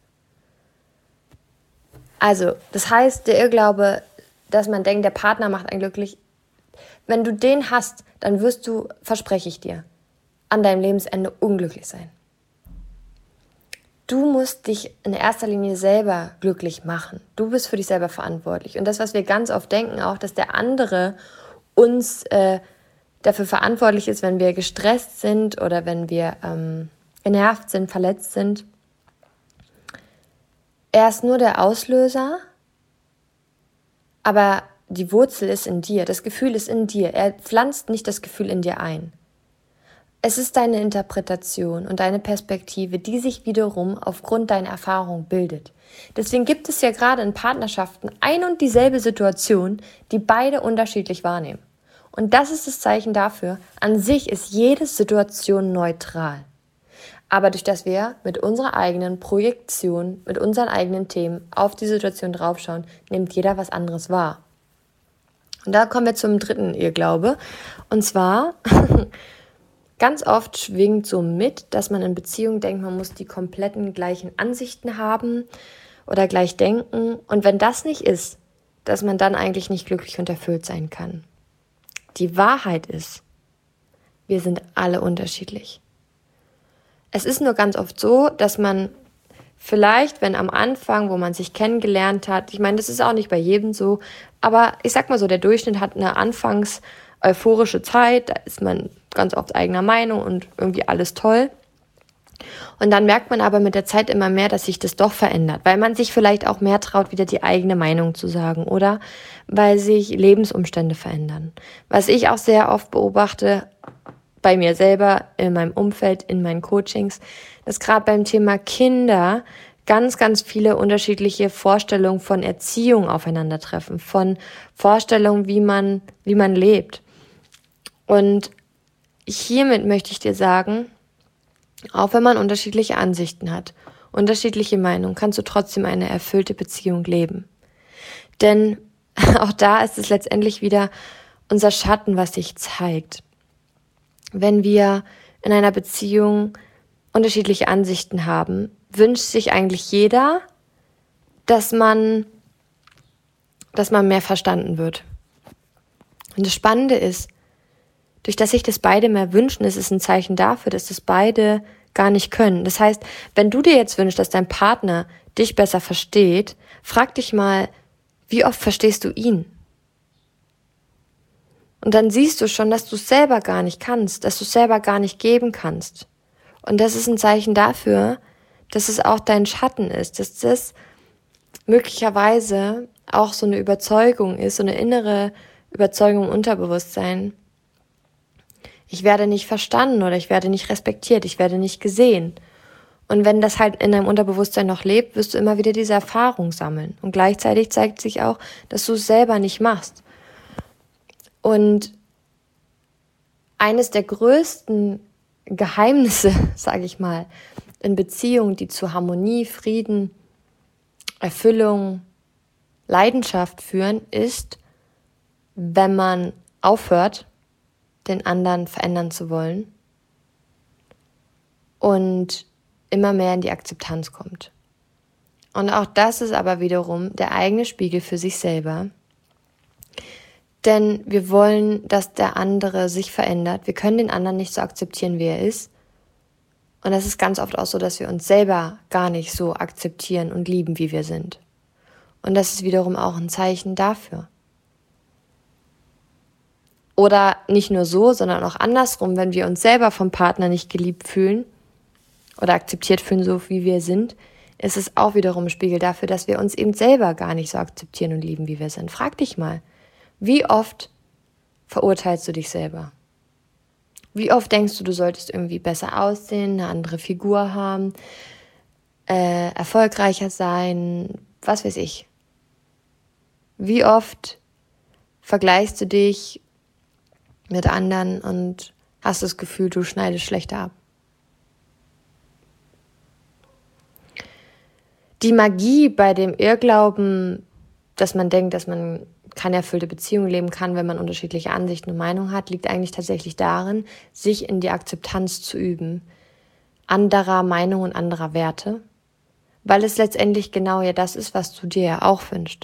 Also, das heißt, der Irrglaube, dass man denkt, der Partner macht einen glücklich. Wenn du den hast, dann wirst du, verspreche ich dir, an deinem Lebensende unglücklich sein. Du musst dich in erster Linie selber glücklich machen. Du bist für dich selber verantwortlich. Und das, was wir ganz oft denken, auch, dass der andere uns dafür verantwortlich ist, wenn wir gestresst sind oder wenn wir genervt sind, verletzt sind. Er ist nur der Auslöser, aber die Wurzel ist in dir, das Gefühl ist in dir. Er pflanzt nicht das Gefühl in dir ein. Es ist deine Interpretation und deine Perspektive, die sich wiederum aufgrund deiner Erfahrung bildet. Deswegen gibt es ja gerade in Partnerschaften ein und dieselbe Situation, die beide unterschiedlich wahrnehmen. Und das ist das Zeichen dafür, an sich ist jede Situation neutral. Aber durch das wir mit unserer eigenen Projektion, mit unseren eigenen Themen auf die Situation draufschauen, nimmt jeder was anderes wahr. Und da kommen wir zum dritten Irrglaube. Und zwar, ganz oft schwingt so mit, dass man in Beziehungen denkt, man muss die kompletten gleichen Ansichten haben oder gleich denken. Und wenn das nicht ist, dass man dann eigentlich nicht glücklich und erfüllt sein kann. Die Wahrheit ist, wir sind alle unterschiedlich. Es ist nur ganz oft so, dass man vielleicht, wenn am Anfang, wo man sich kennengelernt hat, ich meine, das ist auch nicht bei jedem so, aber ich sag mal so, der Durchschnitt hat eine anfangs euphorische Zeit, da ist man ganz oft eigener Meinung und irgendwie alles toll. Und dann merkt man aber mit der Zeit immer mehr, dass sich das doch verändert, weil man sich vielleicht auch mehr traut, wieder die eigene Meinung zu sagen oder weil sich Lebensumstände verändern. Was ich auch sehr oft beobachte, bei mir selber, in meinem Umfeld, in meinen Coachings, dass gerade beim Thema Kinder ganz, ganz viele unterschiedliche Vorstellungen von Erziehung aufeinandertreffen, von Vorstellungen, wie man lebt. Und hiermit möchte ich dir sagen, auch wenn man unterschiedliche Ansichten hat, unterschiedliche Meinungen, kannst du trotzdem eine erfüllte Beziehung leben. Denn auch da ist es letztendlich wieder unser Schatten, was sich zeigt. Wenn wir in einer Beziehung unterschiedliche Ansichten haben, wünscht sich eigentlich jeder, dass man mehr verstanden wird. Und das Spannende ist, durch das sich das beide mehr wünschen, ist es ein Zeichen dafür, dass das beide gar nicht können. Das heißt, wenn du dir jetzt wünschst, dass dein Partner dich besser versteht, frag dich mal, wie oft verstehst du ihn? Und dann siehst du schon, dass du es selber gar nicht kannst, dass du es selber gar nicht geben kannst. Und das ist ein Zeichen dafür, dass es auch dein Schatten ist, dass das möglicherweise auch so eine Überzeugung ist, so eine innere Überzeugung im Unterbewusstsein. Ich werde nicht verstanden oder ich werde nicht respektiert, ich werde nicht gesehen. Und wenn das halt in deinem Unterbewusstsein noch lebt, wirst du immer wieder diese Erfahrung sammeln. Und gleichzeitig zeigt sich auch, dass du es selber nicht machst. Und eines der größten Geheimnisse, sage ich mal, in Beziehungen, die zu Harmonie, Frieden, Erfüllung, Leidenschaft führen, ist, wenn man aufhört, den anderen verändern zu wollen und immer mehr in die Akzeptanz kommt. Und auch das ist aber wiederum der eigene Spiegel für sich selber. Denn wir wollen, dass der andere sich verändert. Wir können den anderen nicht so akzeptieren, wie er ist. Und das ist ganz oft auch so, dass wir uns selber gar nicht so akzeptieren und lieben, wie wir sind. Und das ist wiederum auch ein Zeichen dafür. Oder nicht nur so, sondern auch andersrum, wenn wir uns selber vom Partner nicht geliebt fühlen oder akzeptiert fühlen, so wie wir sind, ist es auch wiederum ein Spiegel dafür, dass wir uns eben selber gar nicht so akzeptieren und lieben, wie wir sind. Frag dich mal, wie oft verurteilst du dich selber? Wie oft denkst du, du solltest irgendwie besser aussehen, eine andere Figur haben, erfolgreicher sein, was weiß ich. Wie oft vergleichst du dich mit anderen und hast das Gefühl, du schneidest schlechter ab? Die Magie bei dem Irrglauben, dass man denkt, dass man keine erfüllte Beziehung leben kann, wenn man unterschiedliche Ansichten und Meinungen hat, liegt eigentlich tatsächlich darin, sich in die Akzeptanz zu üben, anderer Meinungen und anderer Werte, weil es letztendlich genau ja das ist, was du dir ja auch wünschst.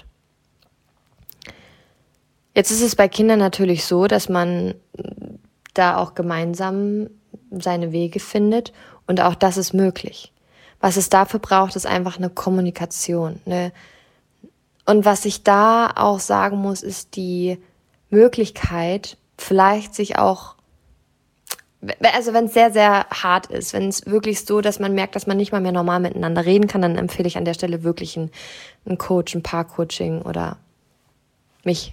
Jetzt ist es bei Kindern natürlich so, dass man da auch gemeinsam seine Wege findet und auch das ist möglich. Was es dafür braucht, ist einfach eine Kommunikation. Und was ich da auch sagen muss, ist die Möglichkeit, vielleicht sich auch, also wenn es sehr, sehr hart ist, wenn es wirklich so, dass man merkt, dass man nicht mal mehr normal miteinander reden kann, dann empfehle ich an der Stelle wirklich einen Coach, ein Paar-Coaching oder mich.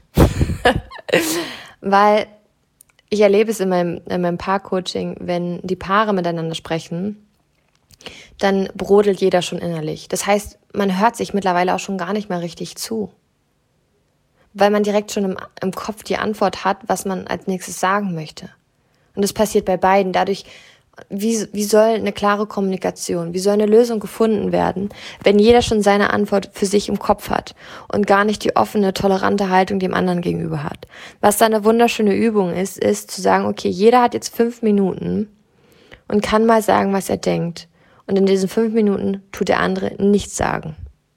Weil ich erlebe es in meinem Paar-Coaching, wenn die Paare miteinander sprechen, dann brodelt jeder schon innerlich. Das heißt, man hört sich mittlerweile auch schon gar nicht mehr richtig zu. Weil man direkt schon im Kopf die Antwort hat, was man als nächstes sagen möchte. Und das passiert bei beiden. Dadurch, wie soll eine klare Kommunikation, wie soll eine Lösung gefunden werden, wenn jeder schon seine Antwort für sich im Kopf hat und gar nicht die offene, tolerante Haltung dem anderen gegenüber hat. Was da eine wunderschöne Übung ist zu sagen, okay, jeder hat jetzt 5 Minuten und kann mal sagen, was er denkt. Und in diesen 5 Minuten tut der andere nichts sagen.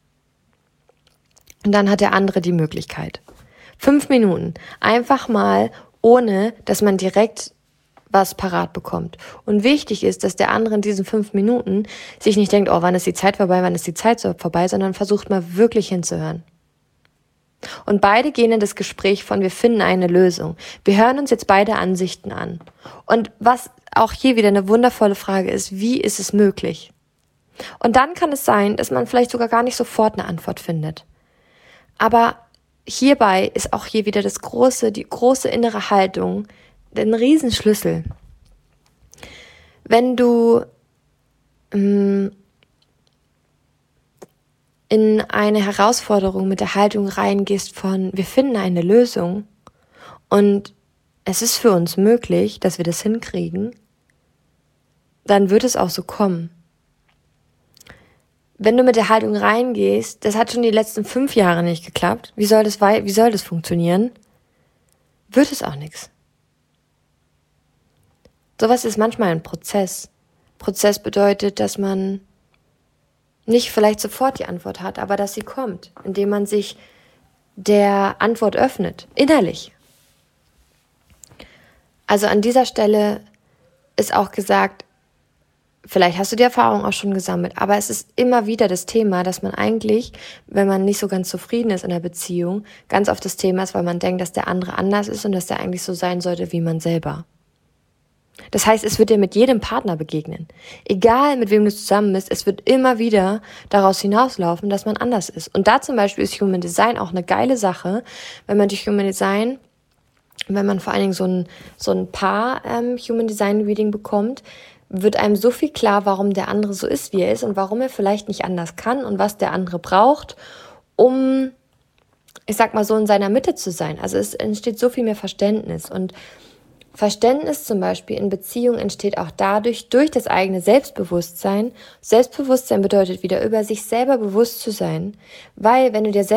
Und dann hat der andere die Möglichkeit. 5 Minuten. Einfach mal, ohne dass man direkt was parat bekommt. Und wichtig ist, dass der andere in diesen 5 Minuten sich nicht denkt, oh, wann ist die Zeit vorbei, sondern versucht mal wirklich hinzuhören. Und beide gehen in das Gespräch von, wir finden eine Lösung. Wir hören uns jetzt beide Ansichten an. Und was auch hier wieder eine wundervolle Frage ist, wie ist es möglich? Und dann kann es sein, dass man vielleicht sogar gar nicht sofort eine Antwort findet. Aber hierbei ist auch hier wieder die große innere Haltung, ein Riesenschlüssel. Wenn du in eine Herausforderung mit der Haltung reingehst von, wir finden eine Lösung und es ist für uns möglich, dass wir das hinkriegen, dann wird es auch so kommen. wenn du mit der Haltung reingehst, das hat schon die letzten 5 Jahre nicht geklappt, wie soll das funktionieren? Wird es auch nichts. Sowas ist manchmal ein Prozess. Prozess bedeutet, dass man nicht vielleicht sofort die Antwort hat, aber dass sie kommt, indem man sich der Antwort öffnet, innerlich. Also an dieser Stelle ist auch gesagt, vielleicht hast du die Erfahrung auch schon gesammelt, aber es ist immer wieder das Thema, dass man eigentlich, wenn man nicht so ganz zufrieden ist in der Beziehung, ganz oft das Thema ist, weil man denkt, dass der andere anders ist und dass der eigentlich so sein sollte wie man selber. Das heißt, es wird dir mit jedem Partner begegnen. Egal, mit wem du zusammen bist, es wird immer wieder daraus hinauslaufen, dass man anders ist. Und da zum Beispiel ist Human Design auch eine geile Sache, wenn man durch Human Design, wenn man vor allen Dingen so ein Paar Human Design Reading bekommt, wird einem so viel klar, warum der andere so ist, wie er ist und warum er vielleicht nicht anders kann und was der andere braucht, um, ich sag mal so, in seiner Mitte zu sein. Also es entsteht so viel mehr Verständnis. Und Verständnis zum Beispiel in Beziehung entsteht auch dadurch, durch das eigene Selbstbewusstsein. Selbstbewusstsein bedeutet wieder, über sich selber bewusst zu sein, weil wenn du dir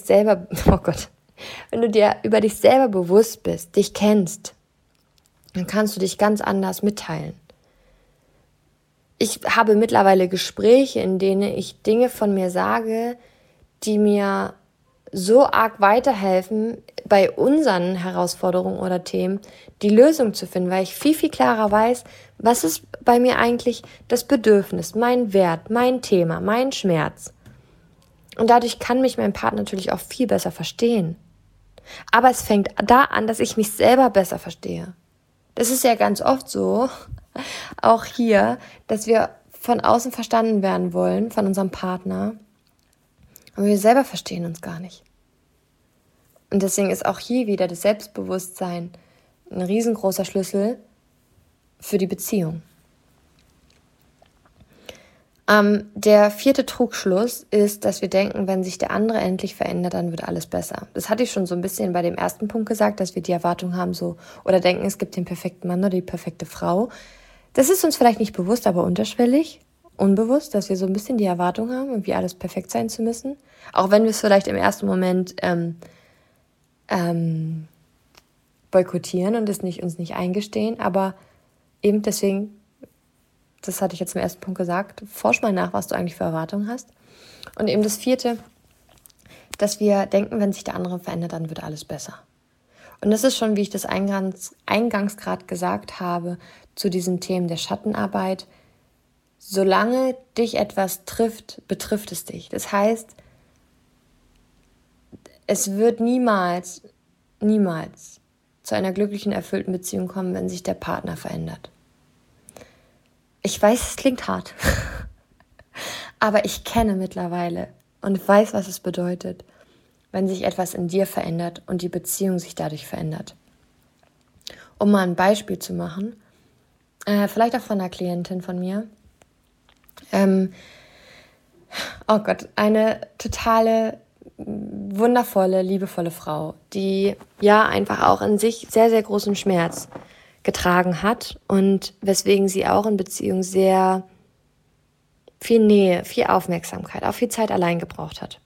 über dich selber bewusst bist, dich kennst, dann kannst du dich ganz anders mitteilen. Ich habe mittlerweile Gespräche, in denen ich Dinge von mir sage, die mir so arg weiterhelfen, bei unseren Herausforderungen oder Themen die Lösung zu finden, weil ich viel, viel klarer weiß, was ist bei mir eigentlich das Bedürfnis, mein Wert, mein Thema, mein Schmerz. Und dadurch kann mich mein Partner natürlich auch viel besser verstehen. Aber es fängt da an, dass ich mich selber besser verstehe. Das ist ja ganz oft so, auch hier, dass wir von außen verstanden werden wollen, von unserem Partner, aber wir selber verstehen uns gar nicht. Und deswegen ist auch hier wieder das Selbstbewusstsein ein riesengroßer Schlüssel für die Beziehung. Der 4. Trugschluss ist, dass wir denken, wenn sich der andere endlich verändert, dann wird alles besser. Das hatte ich schon so ein bisschen bei dem ersten Punkt gesagt, dass wir die Erwartung haben oder denken, es gibt den perfekten Mann oder die perfekte Frau. Das ist uns vielleicht nicht bewusst, aber unterschwellig, unbewusst, dass wir so ein bisschen die Erwartung haben, irgendwie alles perfekt sein zu müssen. Auch wenn wir es vielleicht im ersten Moment boykottieren und uns nicht eingestehen, aber eben deswegen, das hatte ich jetzt im ersten Punkt gesagt, forsch mal nach, was du eigentlich für Erwartungen hast. Und eben das 4., dass wir denken, wenn sich der andere verändert, dann wird alles besser. Und das ist schon, wie ich das eingangs gerade gesagt habe, zu diesen Themen der Schattenarbeit. Solange dich etwas trifft, betrifft es dich. Das heißt, es wird niemals zu einer glücklichen, erfüllten Beziehung kommen, wenn sich der Partner verändert. Ich weiß, es klingt hart, aber ich kenne mittlerweile und weiß, was es bedeutet, wenn sich etwas in dir verändert und die Beziehung sich dadurch verändert. Um mal ein Beispiel zu machen, vielleicht auch von einer Klientin von mir. Eine totale, wundervolle, liebevolle Frau, die ja einfach auch in sich sehr, sehr großen Schmerz getragen hat und weswegen sie auch in Beziehung sehr viel Nähe, viel Aufmerksamkeit, auch viel Zeit allein gebraucht hat.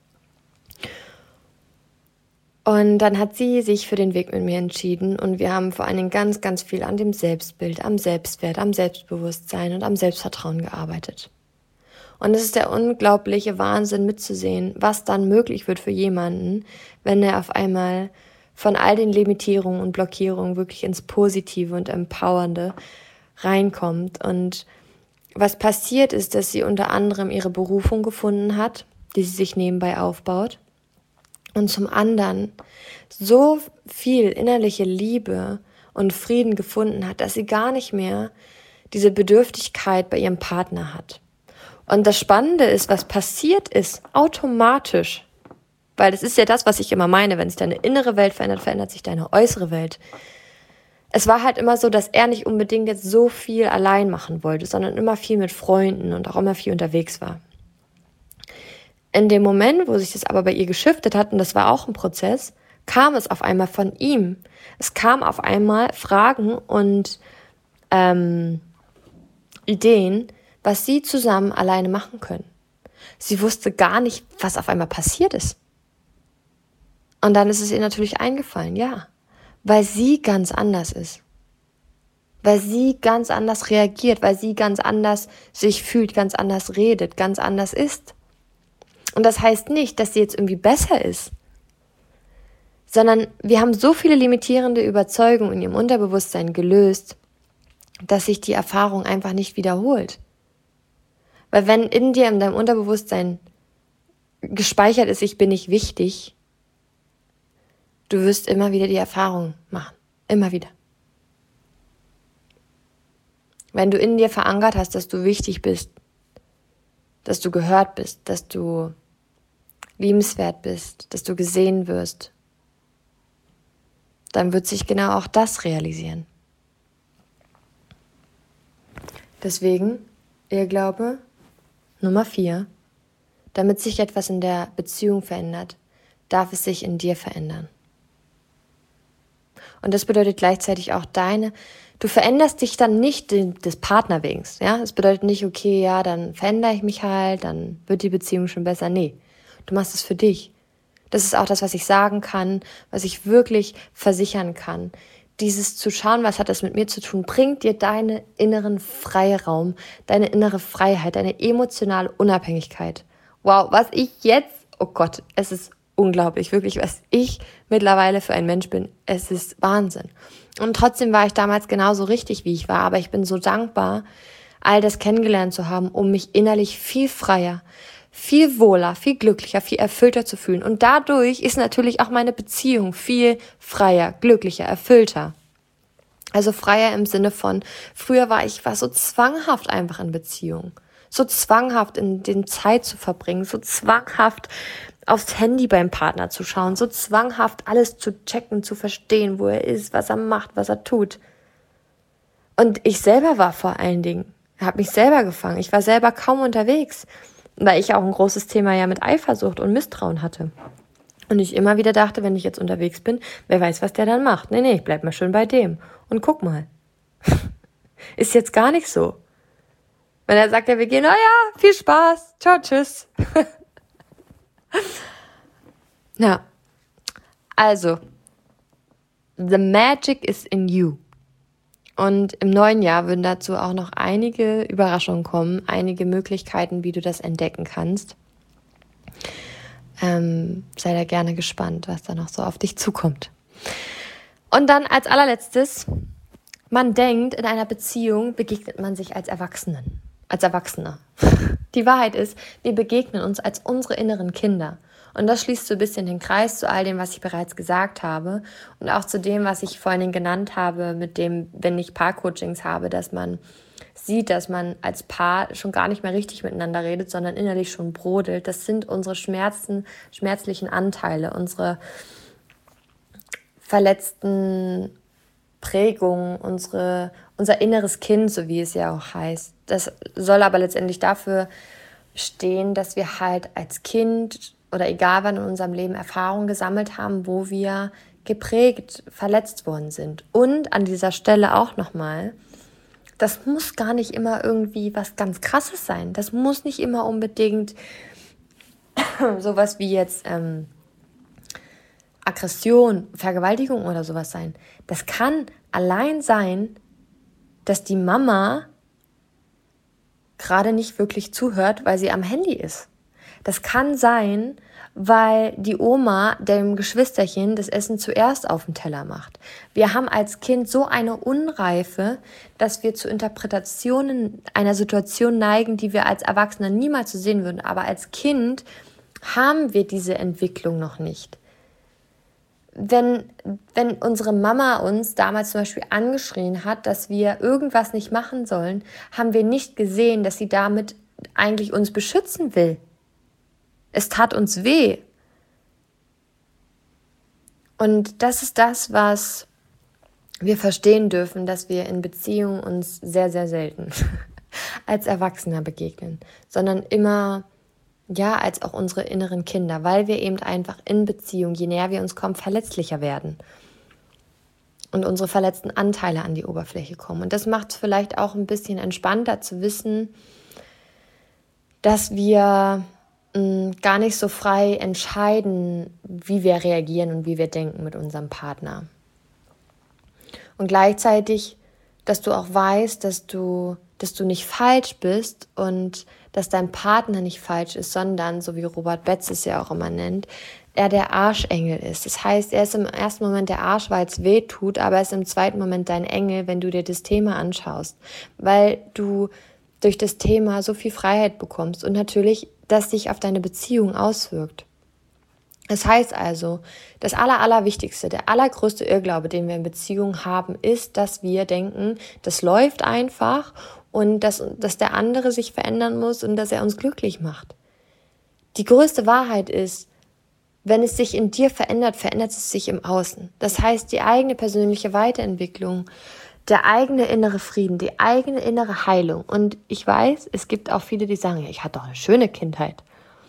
Und dann hat sie sich für den Weg mit mir entschieden und wir haben vor allen Dingen ganz, ganz viel an dem Selbstbild, am Selbstwert, am Selbstbewusstsein und am Selbstvertrauen gearbeitet. Und es ist der unglaubliche Wahnsinn mitzusehen, was dann möglich wird für jemanden, wenn er auf einmal von all den Limitierungen und Blockierungen wirklich ins Positive und Empowernde reinkommt. Und was passiert ist, dass sie unter anderem ihre Berufung gefunden hat, die sie sich nebenbei aufbaut. Und zum anderen so viel innerliche Liebe und Frieden gefunden hat, dass sie gar nicht mehr diese Bedürftigkeit bei ihrem Partner hat. Und das Spannende ist, was passiert ist, automatisch, weil das ist ja das, was ich immer meine, wenn sich deine innere Welt verändert, verändert sich deine äußere Welt. Es war halt immer so, dass er nicht unbedingt jetzt so viel allein machen wollte, sondern immer viel mit Freunden und auch immer viel unterwegs war. In dem Moment, wo sich das aber bei ihr geschiftet hat, und das war auch ein Prozess, kam es auf einmal von ihm. Es kam auf einmal Fragen und Ideen, was sie zusammen alleine machen können. Sie wusste gar nicht, was auf einmal passiert ist. Und dann ist es ihr natürlich eingefallen, ja, weil sie ganz anders ist. Weil sie ganz anders reagiert, weil sie ganz anders sich fühlt, ganz anders redet, ganz anders ist. Und das heißt nicht, dass sie jetzt irgendwie besser ist, sondern wir haben so viele limitierende Überzeugungen in ihrem Unterbewusstsein gelöst, dass sich die Erfahrung einfach nicht wiederholt. Weil wenn in dir, in deinem Unterbewusstsein gespeichert ist, ich bin nicht wichtig, du wirst immer wieder die Erfahrung machen. Immer wieder. Wenn du in dir verankert hast, dass du wichtig bist, dass du gehört bist, dass du liebenswert bist, dass du gesehen wirst, dann wird sich genau auch das realisieren. Deswegen, Irrglaube Nummer 4, damit sich etwas in der Beziehung verändert, darf es sich in dir verändern. Und das bedeutet gleichzeitig auch du veränderst dich dann nicht des Partner wegen. Ja? Das bedeutet nicht, okay, ja, dann verändere ich mich halt, dann wird die Beziehung schon besser. Nee, du machst es für dich. Das ist auch das, was ich sagen kann, was ich wirklich versichern kann. Dieses zu schauen, was hat das mit mir zu tun, bringt dir deinen inneren Freiraum, deine innere Freiheit, deine emotionale Unabhängigkeit. Wow, oh Gott, es ist unglaublich, wirklich, was ich mittlerweile für ein Mensch bin. Es ist Wahnsinn. Und trotzdem war ich damals genauso richtig, wie ich war, aber ich bin so dankbar, all das kennengelernt zu haben, um mich innerlich viel freier, viel wohler, viel glücklicher, viel erfüllter zu fühlen. Und dadurch ist natürlich auch meine Beziehung viel freier, glücklicher, erfüllter. Also freier im Sinne von, früher war so zwanghaft einfach in Beziehung. So zwanghaft in den Zeit zu verbringen, so zwanghaft aufs Handy beim Partner zu schauen, so zwanghaft alles zu checken, zu verstehen, wo er ist, was er macht, was er tut. Und ich selber war vor allen Dingen, habe mich selber gefangen. Ich war selber kaum unterwegs, weil ich auch ein großes Thema ja mit Eifersucht und Misstrauen hatte. Und ich immer wieder dachte, wenn ich jetzt unterwegs bin, wer weiß, was der dann macht. Nee, ich bleib mal schön bei dem. Und guck mal. Ist jetzt gar nicht so. Wenn er sagt, ja, wir gehen, ja, viel Spaß, ciao, tschüss. Ja, also, the magic is in you. Und im neuen Jahr würden dazu auch noch einige Überraschungen kommen, einige Möglichkeiten, wie du das entdecken kannst. Sei da gerne gespannt, was da noch so auf dich zukommt. Und dann als allerletztes, man denkt, in einer Beziehung begegnet man sich als Erwachsener. Die Wahrheit ist, wir begegnen uns als unsere inneren Kinder. Und das schließt so ein bisschen den Kreis zu all dem, was ich bereits gesagt habe und auch zu dem, was ich vorhin genannt habe, mit dem, wenn ich Paarcoachings habe, dass man sieht, dass man als Paar schon gar nicht mehr richtig miteinander redet, sondern innerlich schon brodelt. Das sind unsere schmerzlichen Anteile, unsere verletzten Prägungen, unser inneres Kind, so wie es ja auch heißt. Das soll aber letztendlich dafür stehen, dass wir halt als Kind oder egal wann in unserem Leben Erfahrungen gesammelt haben, wo wir geprägt, verletzt worden sind. Und an dieser Stelle auch nochmal, das muss gar nicht immer irgendwie was ganz Krasses sein. Das muss nicht immer unbedingt sowas wie jetzt Aggression, Vergewaltigung oder sowas sein. Das kann allein sein, dass die Mama gerade nicht wirklich zuhört, weil sie am Handy ist. Das kann sein, weil die Oma dem Geschwisterchen das Essen zuerst auf den Teller macht. Wir haben als Kind so eine Unreife, dass wir zu Interpretationen einer Situation neigen, die wir als Erwachsene niemals so sehen würden. Aber als Kind haben wir diese Entwicklung noch nicht. Wenn unsere Mama uns damals zum Beispiel angeschrien hat, dass wir irgendwas nicht machen sollen, haben wir nicht gesehen, dass sie damit eigentlich uns beschützen will. Es tat uns weh. Und das ist das, was wir verstehen dürfen, dass wir in Beziehungen uns sehr, sehr selten als Erwachsener begegnen, sondern immer als auch unsere inneren Kinder, weil wir eben einfach in Beziehung, je näher wir uns kommen, verletzlicher werden und unsere verletzten Anteile an die Oberfläche kommen. Und das macht es vielleicht auch ein bisschen entspannter zu wissen, dass wir gar nicht so frei entscheiden, wie wir reagieren und wie wir denken mit unserem Partner. Und gleichzeitig, dass du auch weißt, dass du nicht falsch bist und dass dein Partner nicht falsch ist, sondern, so wie Robert Betz es ja auch immer nennt, er der Arschengel ist. Das heißt, er ist im ersten Moment der Arsch, weil es weh tut, aber er ist im zweiten Moment dein Engel, wenn du dir das Thema anschaust, weil du durch das Thema so viel Freiheit bekommst und natürlich, das sich auf deine Beziehung auswirkt. Das heißt also, das Allerwichtigste, der allergrößte Irrglaube, den wir in Beziehungen haben, ist, dass wir denken, das läuft einfach und dass der andere sich verändern muss und dass er uns glücklich macht. Die größte Wahrheit ist, wenn es sich in dir verändert, verändert es sich im Außen. Das heißt, die eigene persönliche Weiterentwicklung, der eigene innere Frieden, die eigene innere Heilung. Und ich weiß, es gibt auch viele, die sagen, ja, ich hatte doch eine schöne Kindheit.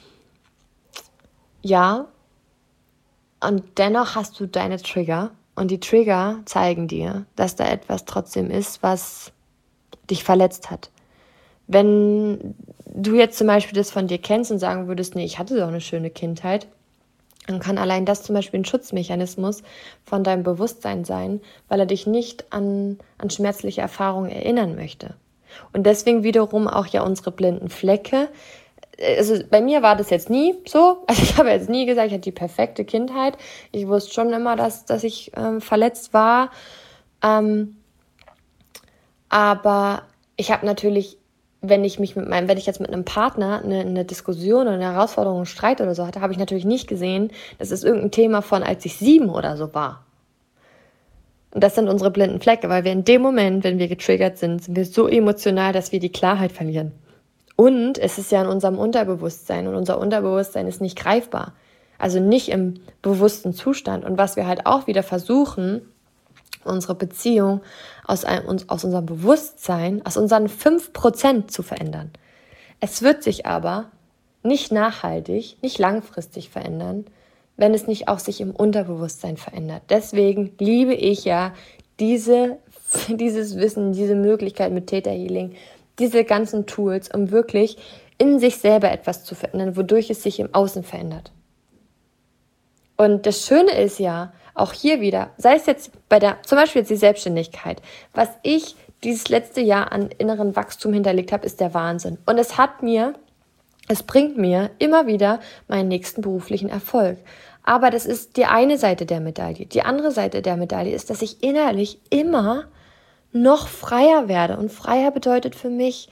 Ja, und dennoch hast du deine Trigger. Und die Trigger zeigen dir, dass da etwas trotzdem ist, was dich verletzt hat. Wenn du jetzt zum Beispiel das von dir kennst und sagen würdest, nee, ich hatte doch eine schöne Kindheit, dann kann allein das zum Beispiel ein Schutzmechanismus von deinem Bewusstsein sein, weil er dich nicht an schmerzliche Erfahrungen erinnern möchte. Und deswegen wiederum auch ja unsere blinden Flecke. Also bei mir war das jetzt nie so. Also ich habe jetzt nie gesagt, ich hatte die perfekte Kindheit. Ich wusste schon immer, dass ich verletzt war. Aber ich habe natürlich, wenn ich jetzt mit einem Partner eine Diskussion oder eine Herausforderung, einen Streit oder so hatte, habe ich natürlich nicht gesehen, das ist irgendein Thema von, als ich 7 oder so war. Und das sind unsere blinden Flecke, weil wir in dem Moment, wenn wir getriggert sind wir so emotional, dass wir die Klarheit verlieren. Und es ist ja in unserem Unterbewusstsein und unser Unterbewusstsein ist nicht greifbar. Also nicht im bewussten Zustand. Und was wir halt auch wieder versuchen, unsere Beziehung aus unserem Bewusstsein, aus unseren 5% zu verändern. Es wird sich aber nicht nachhaltig, nicht langfristig verändern, wenn es nicht auch sich im Unterbewusstsein verändert. Deswegen liebe ich ja dieses Wissen, diese Möglichkeit mit Theta Healing, diese ganzen Tools, um wirklich in sich selber etwas zu verändern, wodurch es sich im Außen verändert. Und das Schöne ist ja, auch hier wieder, sei es jetzt zum Beispiel jetzt die Selbstständigkeit, was ich dieses letzte Jahr an inneren Wachstum hinterlegt habe, ist der Wahnsinn. Und es bringt mir immer wieder meinen nächsten beruflichen Erfolg. Aber das ist die eine Seite der Medaille. Die andere Seite der Medaille ist, dass ich innerlich immer noch freier werde. Und freier bedeutet für mich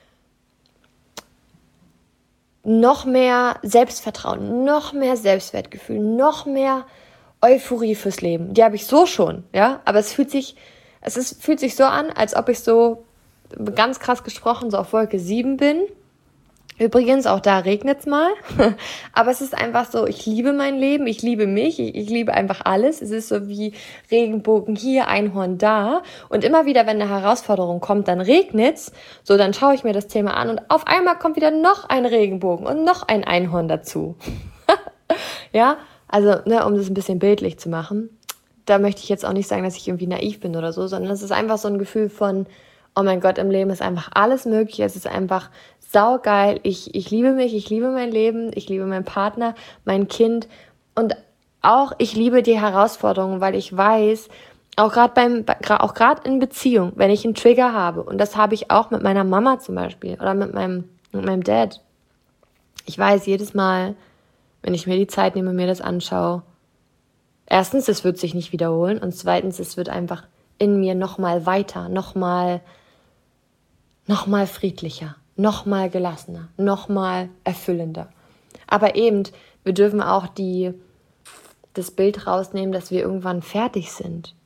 noch mehr Selbstvertrauen, noch mehr Selbstwertgefühl, noch mehr Euphorie fürs Leben. Die habe ich so schon, ja, aber es fühlt sich so an, als ob ich so, ganz krass gesprochen, so auf Wolke 7 bin. Übrigens, auch da regnet's mal, aber es ist einfach so, ich liebe mein Leben, ich liebe mich, ich liebe einfach alles. Es ist so wie Regenbogen hier, Einhorn da und immer wieder, wenn eine Herausforderung kommt, dann regnet's, so dann schaue ich mir das Thema an und auf einmal kommt wieder noch ein Regenbogen und noch ein Einhorn dazu. Ja, also um das ein bisschen bildlich zu machen, da möchte ich jetzt auch nicht sagen, dass ich irgendwie naiv bin oder so, sondern es ist einfach so ein Gefühl von, oh mein Gott, im Leben ist einfach alles möglich, es ist einfach saugeil, ich liebe mich, ich liebe mein Leben, ich liebe meinen Partner, mein Kind und auch ich liebe die Herausforderungen, weil ich weiß, auch gerade in Beziehung, wenn ich einen Trigger habe und das habe ich auch mit meiner Mama zum Beispiel oder mit meinem Dad. Ich weiß jedes Mal, wenn ich mir die Zeit nehme, mir das anschaue, erstens, es wird sich nicht wiederholen und zweitens, es wird einfach in mir nochmal weiter, nochmal friedlicher, nochmal gelassener, nochmal erfüllender. Aber eben, wir dürfen auch das Bild rausnehmen, dass wir irgendwann fertig sind.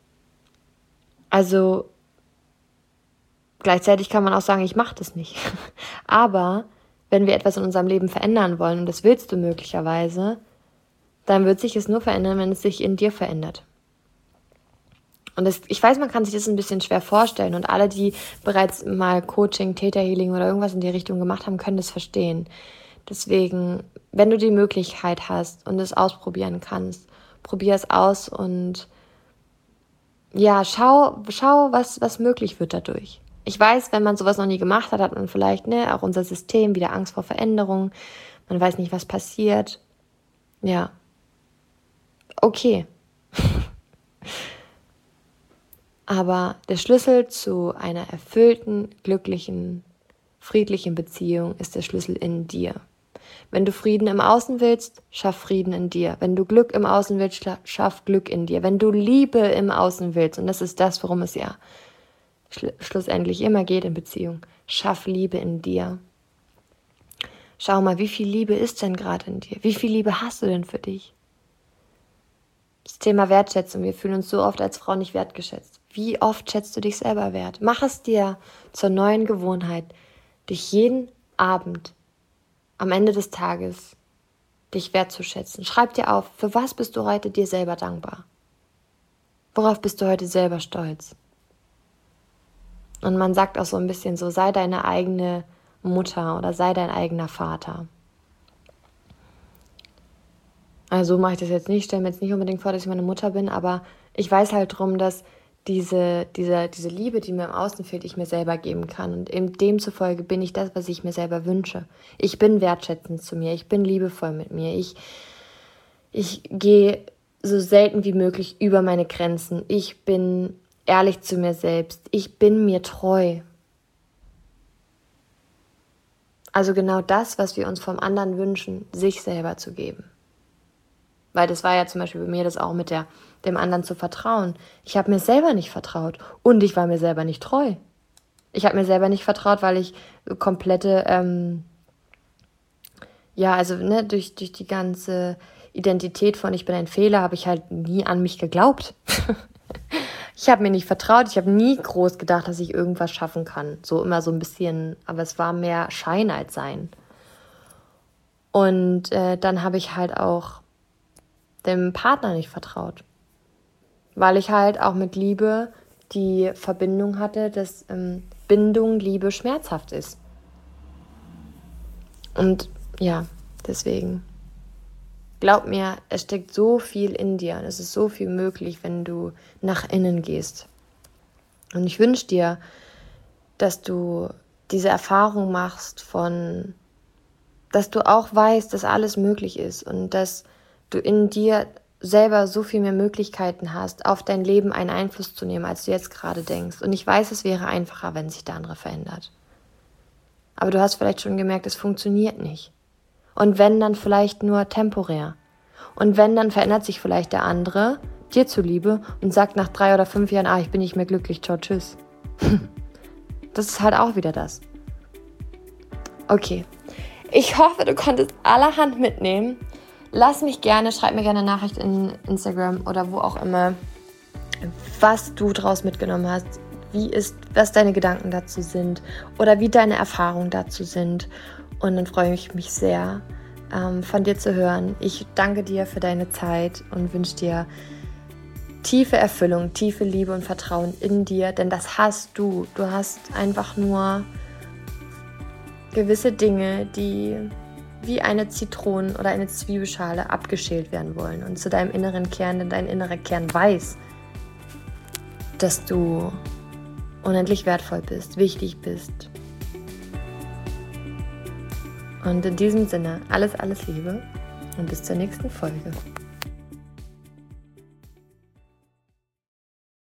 Also gleichzeitig kann man auch sagen, ich mache das nicht. Aber wenn wir etwas in unserem Leben verändern wollen, und das willst du möglicherweise, dann wird sich es nur verändern, wenn es sich in dir verändert. Und ich weiß, man kann sich das ein bisschen schwer vorstellen und alle, die bereits mal Coaching, Theta Healing oder irgendwas in die Richtung gemacht haben, können das verstehen. Deswegen, wenn du die Möglichkeit hast und es ausprobieren kannst, probier es aus und ja, schau, was möglich wird dadurch. Ich weiß, wenn man sowas noch nie gemacht hat, hat man vielleicht auch unser System wieder Angst vor Veränderung. Man weiß nicht, was passiert. Ja, okay. Aber der Schlüssel zu einer erfüllten, glücklichen, friedlichen Beziehung ist der Schlüssel in dir. Wenn du Frieden im Außen willst, schaff Frieden in dir. Wenn du Glück im Außen willst, schaff Glück in dir. Wenn du Liebe im Außen willst, und das ist das, worum es ja schlussendlich immer geht in Beziehung, schaff Liebe in dir. Schau mal, wie viel Liebe ist denn gerade in dir? Wie viel Liebe hast du denn für dich? Das Thema Wertschätzung. Wir fühlen uns so oft als Frau nicht wertgeschätzt. Wie oft schätzt du dich selber wert? Mach es dir zur neuen Gewohnheit, dich jeden Abend am Ende des Tages dich wertzuschätzen. Schreib dir auf, für was bist du heute dir selber dankbar? Worauf bist du heute selber stolz? Und man sagt auch so ein bisschen so, sei deine eigene Mutter oder sei dein eigener Vater. Also so mache ich das jetzt nicht, stelle mir jetzt nicht unbedingt vor, dass ich meine Mutter bin, aber ich weiß halt drum, dass diese Liebe, die mir im Außen fehlt, ich mir selber geben kann. Und demzufolge bin ich das, was ich mir selber wünsche. Ich bin wertschätzend zu mir, ich bin liebevoll mit mir, ich gehe so selten wie möglich über meine Grenzen. Ich bin ehrlich zu mir selbst, ich bin mir treu. Also genau das, was wir uns vom anderen wünschen, sich selber zu geben. Weil das war ja zum Beispiel bei mir das auch mit dem anderen zu vertrauen. Ich habe mir selber nicht vertraut und ich war mir selber nicht treu. Ich habe mir selber nicht vertraut, weil ich komplette, durch die ganze Identität von ich bin ein Fehler, habe ich halt nie an mich geglaubt. Ich habe mir nicht vertraut, ich habe nie groß gedacht, dass ich irgendwas schaffen kann. So immer so ein bisschen, aber es war mehr Schein als Sein. Und dann habe ich halt auch dem Partner nicht vertraut. Weil ich halt auch mit Liebe die Verbindung hatte, dass Bindung, Liebe schmerzhaft ist. Und ja, deswegen. Glaub mir, es steckt so viel in dir und es ist so viel möglich, wenn du nach innen gehst. Und ich wünsche dir, dass du diese Erfahrung machst dass du auch weißt, dass alles möglich ist und dass du in dir selber so viel mehr Möglichkeiten hast, auf dein Leben einen Einfluss zu nehmen, als du jetzt gerade denkst. Und ich weiß, es wäre einfacher, wenn sich der andere verändert. Aber du hast vielleicht schon gemerkt, es funktioniert nicht. Und wenn, dann vielleicht nur temporär. Und wenn, dann verändert sich vielleicht der andere, dir zuliebe, und sagt nach 3 oder 5 Jahren, ich bin nicht mehr glücklich, ciao, tschüss. Das ist halt auch wieder das. Okay. Ich hoffe, du konntest allerhand mitnehmen. Schreib mir gerne eine Nachricht in Instagram oder wo auch immer, was du draus mitgenommen hast, was deine Gedanken dazu sind oder wie deine Erfahrungen dazu sind. Und dann freue ich mich sehr, von dir zu hören. Ich danke dir für deine Zeit und wünsche dir tiefe Erfüllung, tiefe Liebe und Vertrauen in dir, denn das hast du. Du hast einfach nur gewisse Dinge, die wie eine Zitronen- oder eine Zwiebelschale abgeschält werden wollen und zu deinem inneren Kern, denn dein innerer Kern weiß, dass du unendlich wertvoll bist, wichtig bist. Und in diesem Sinne, alles Liebe und bis zur nächsten Folge.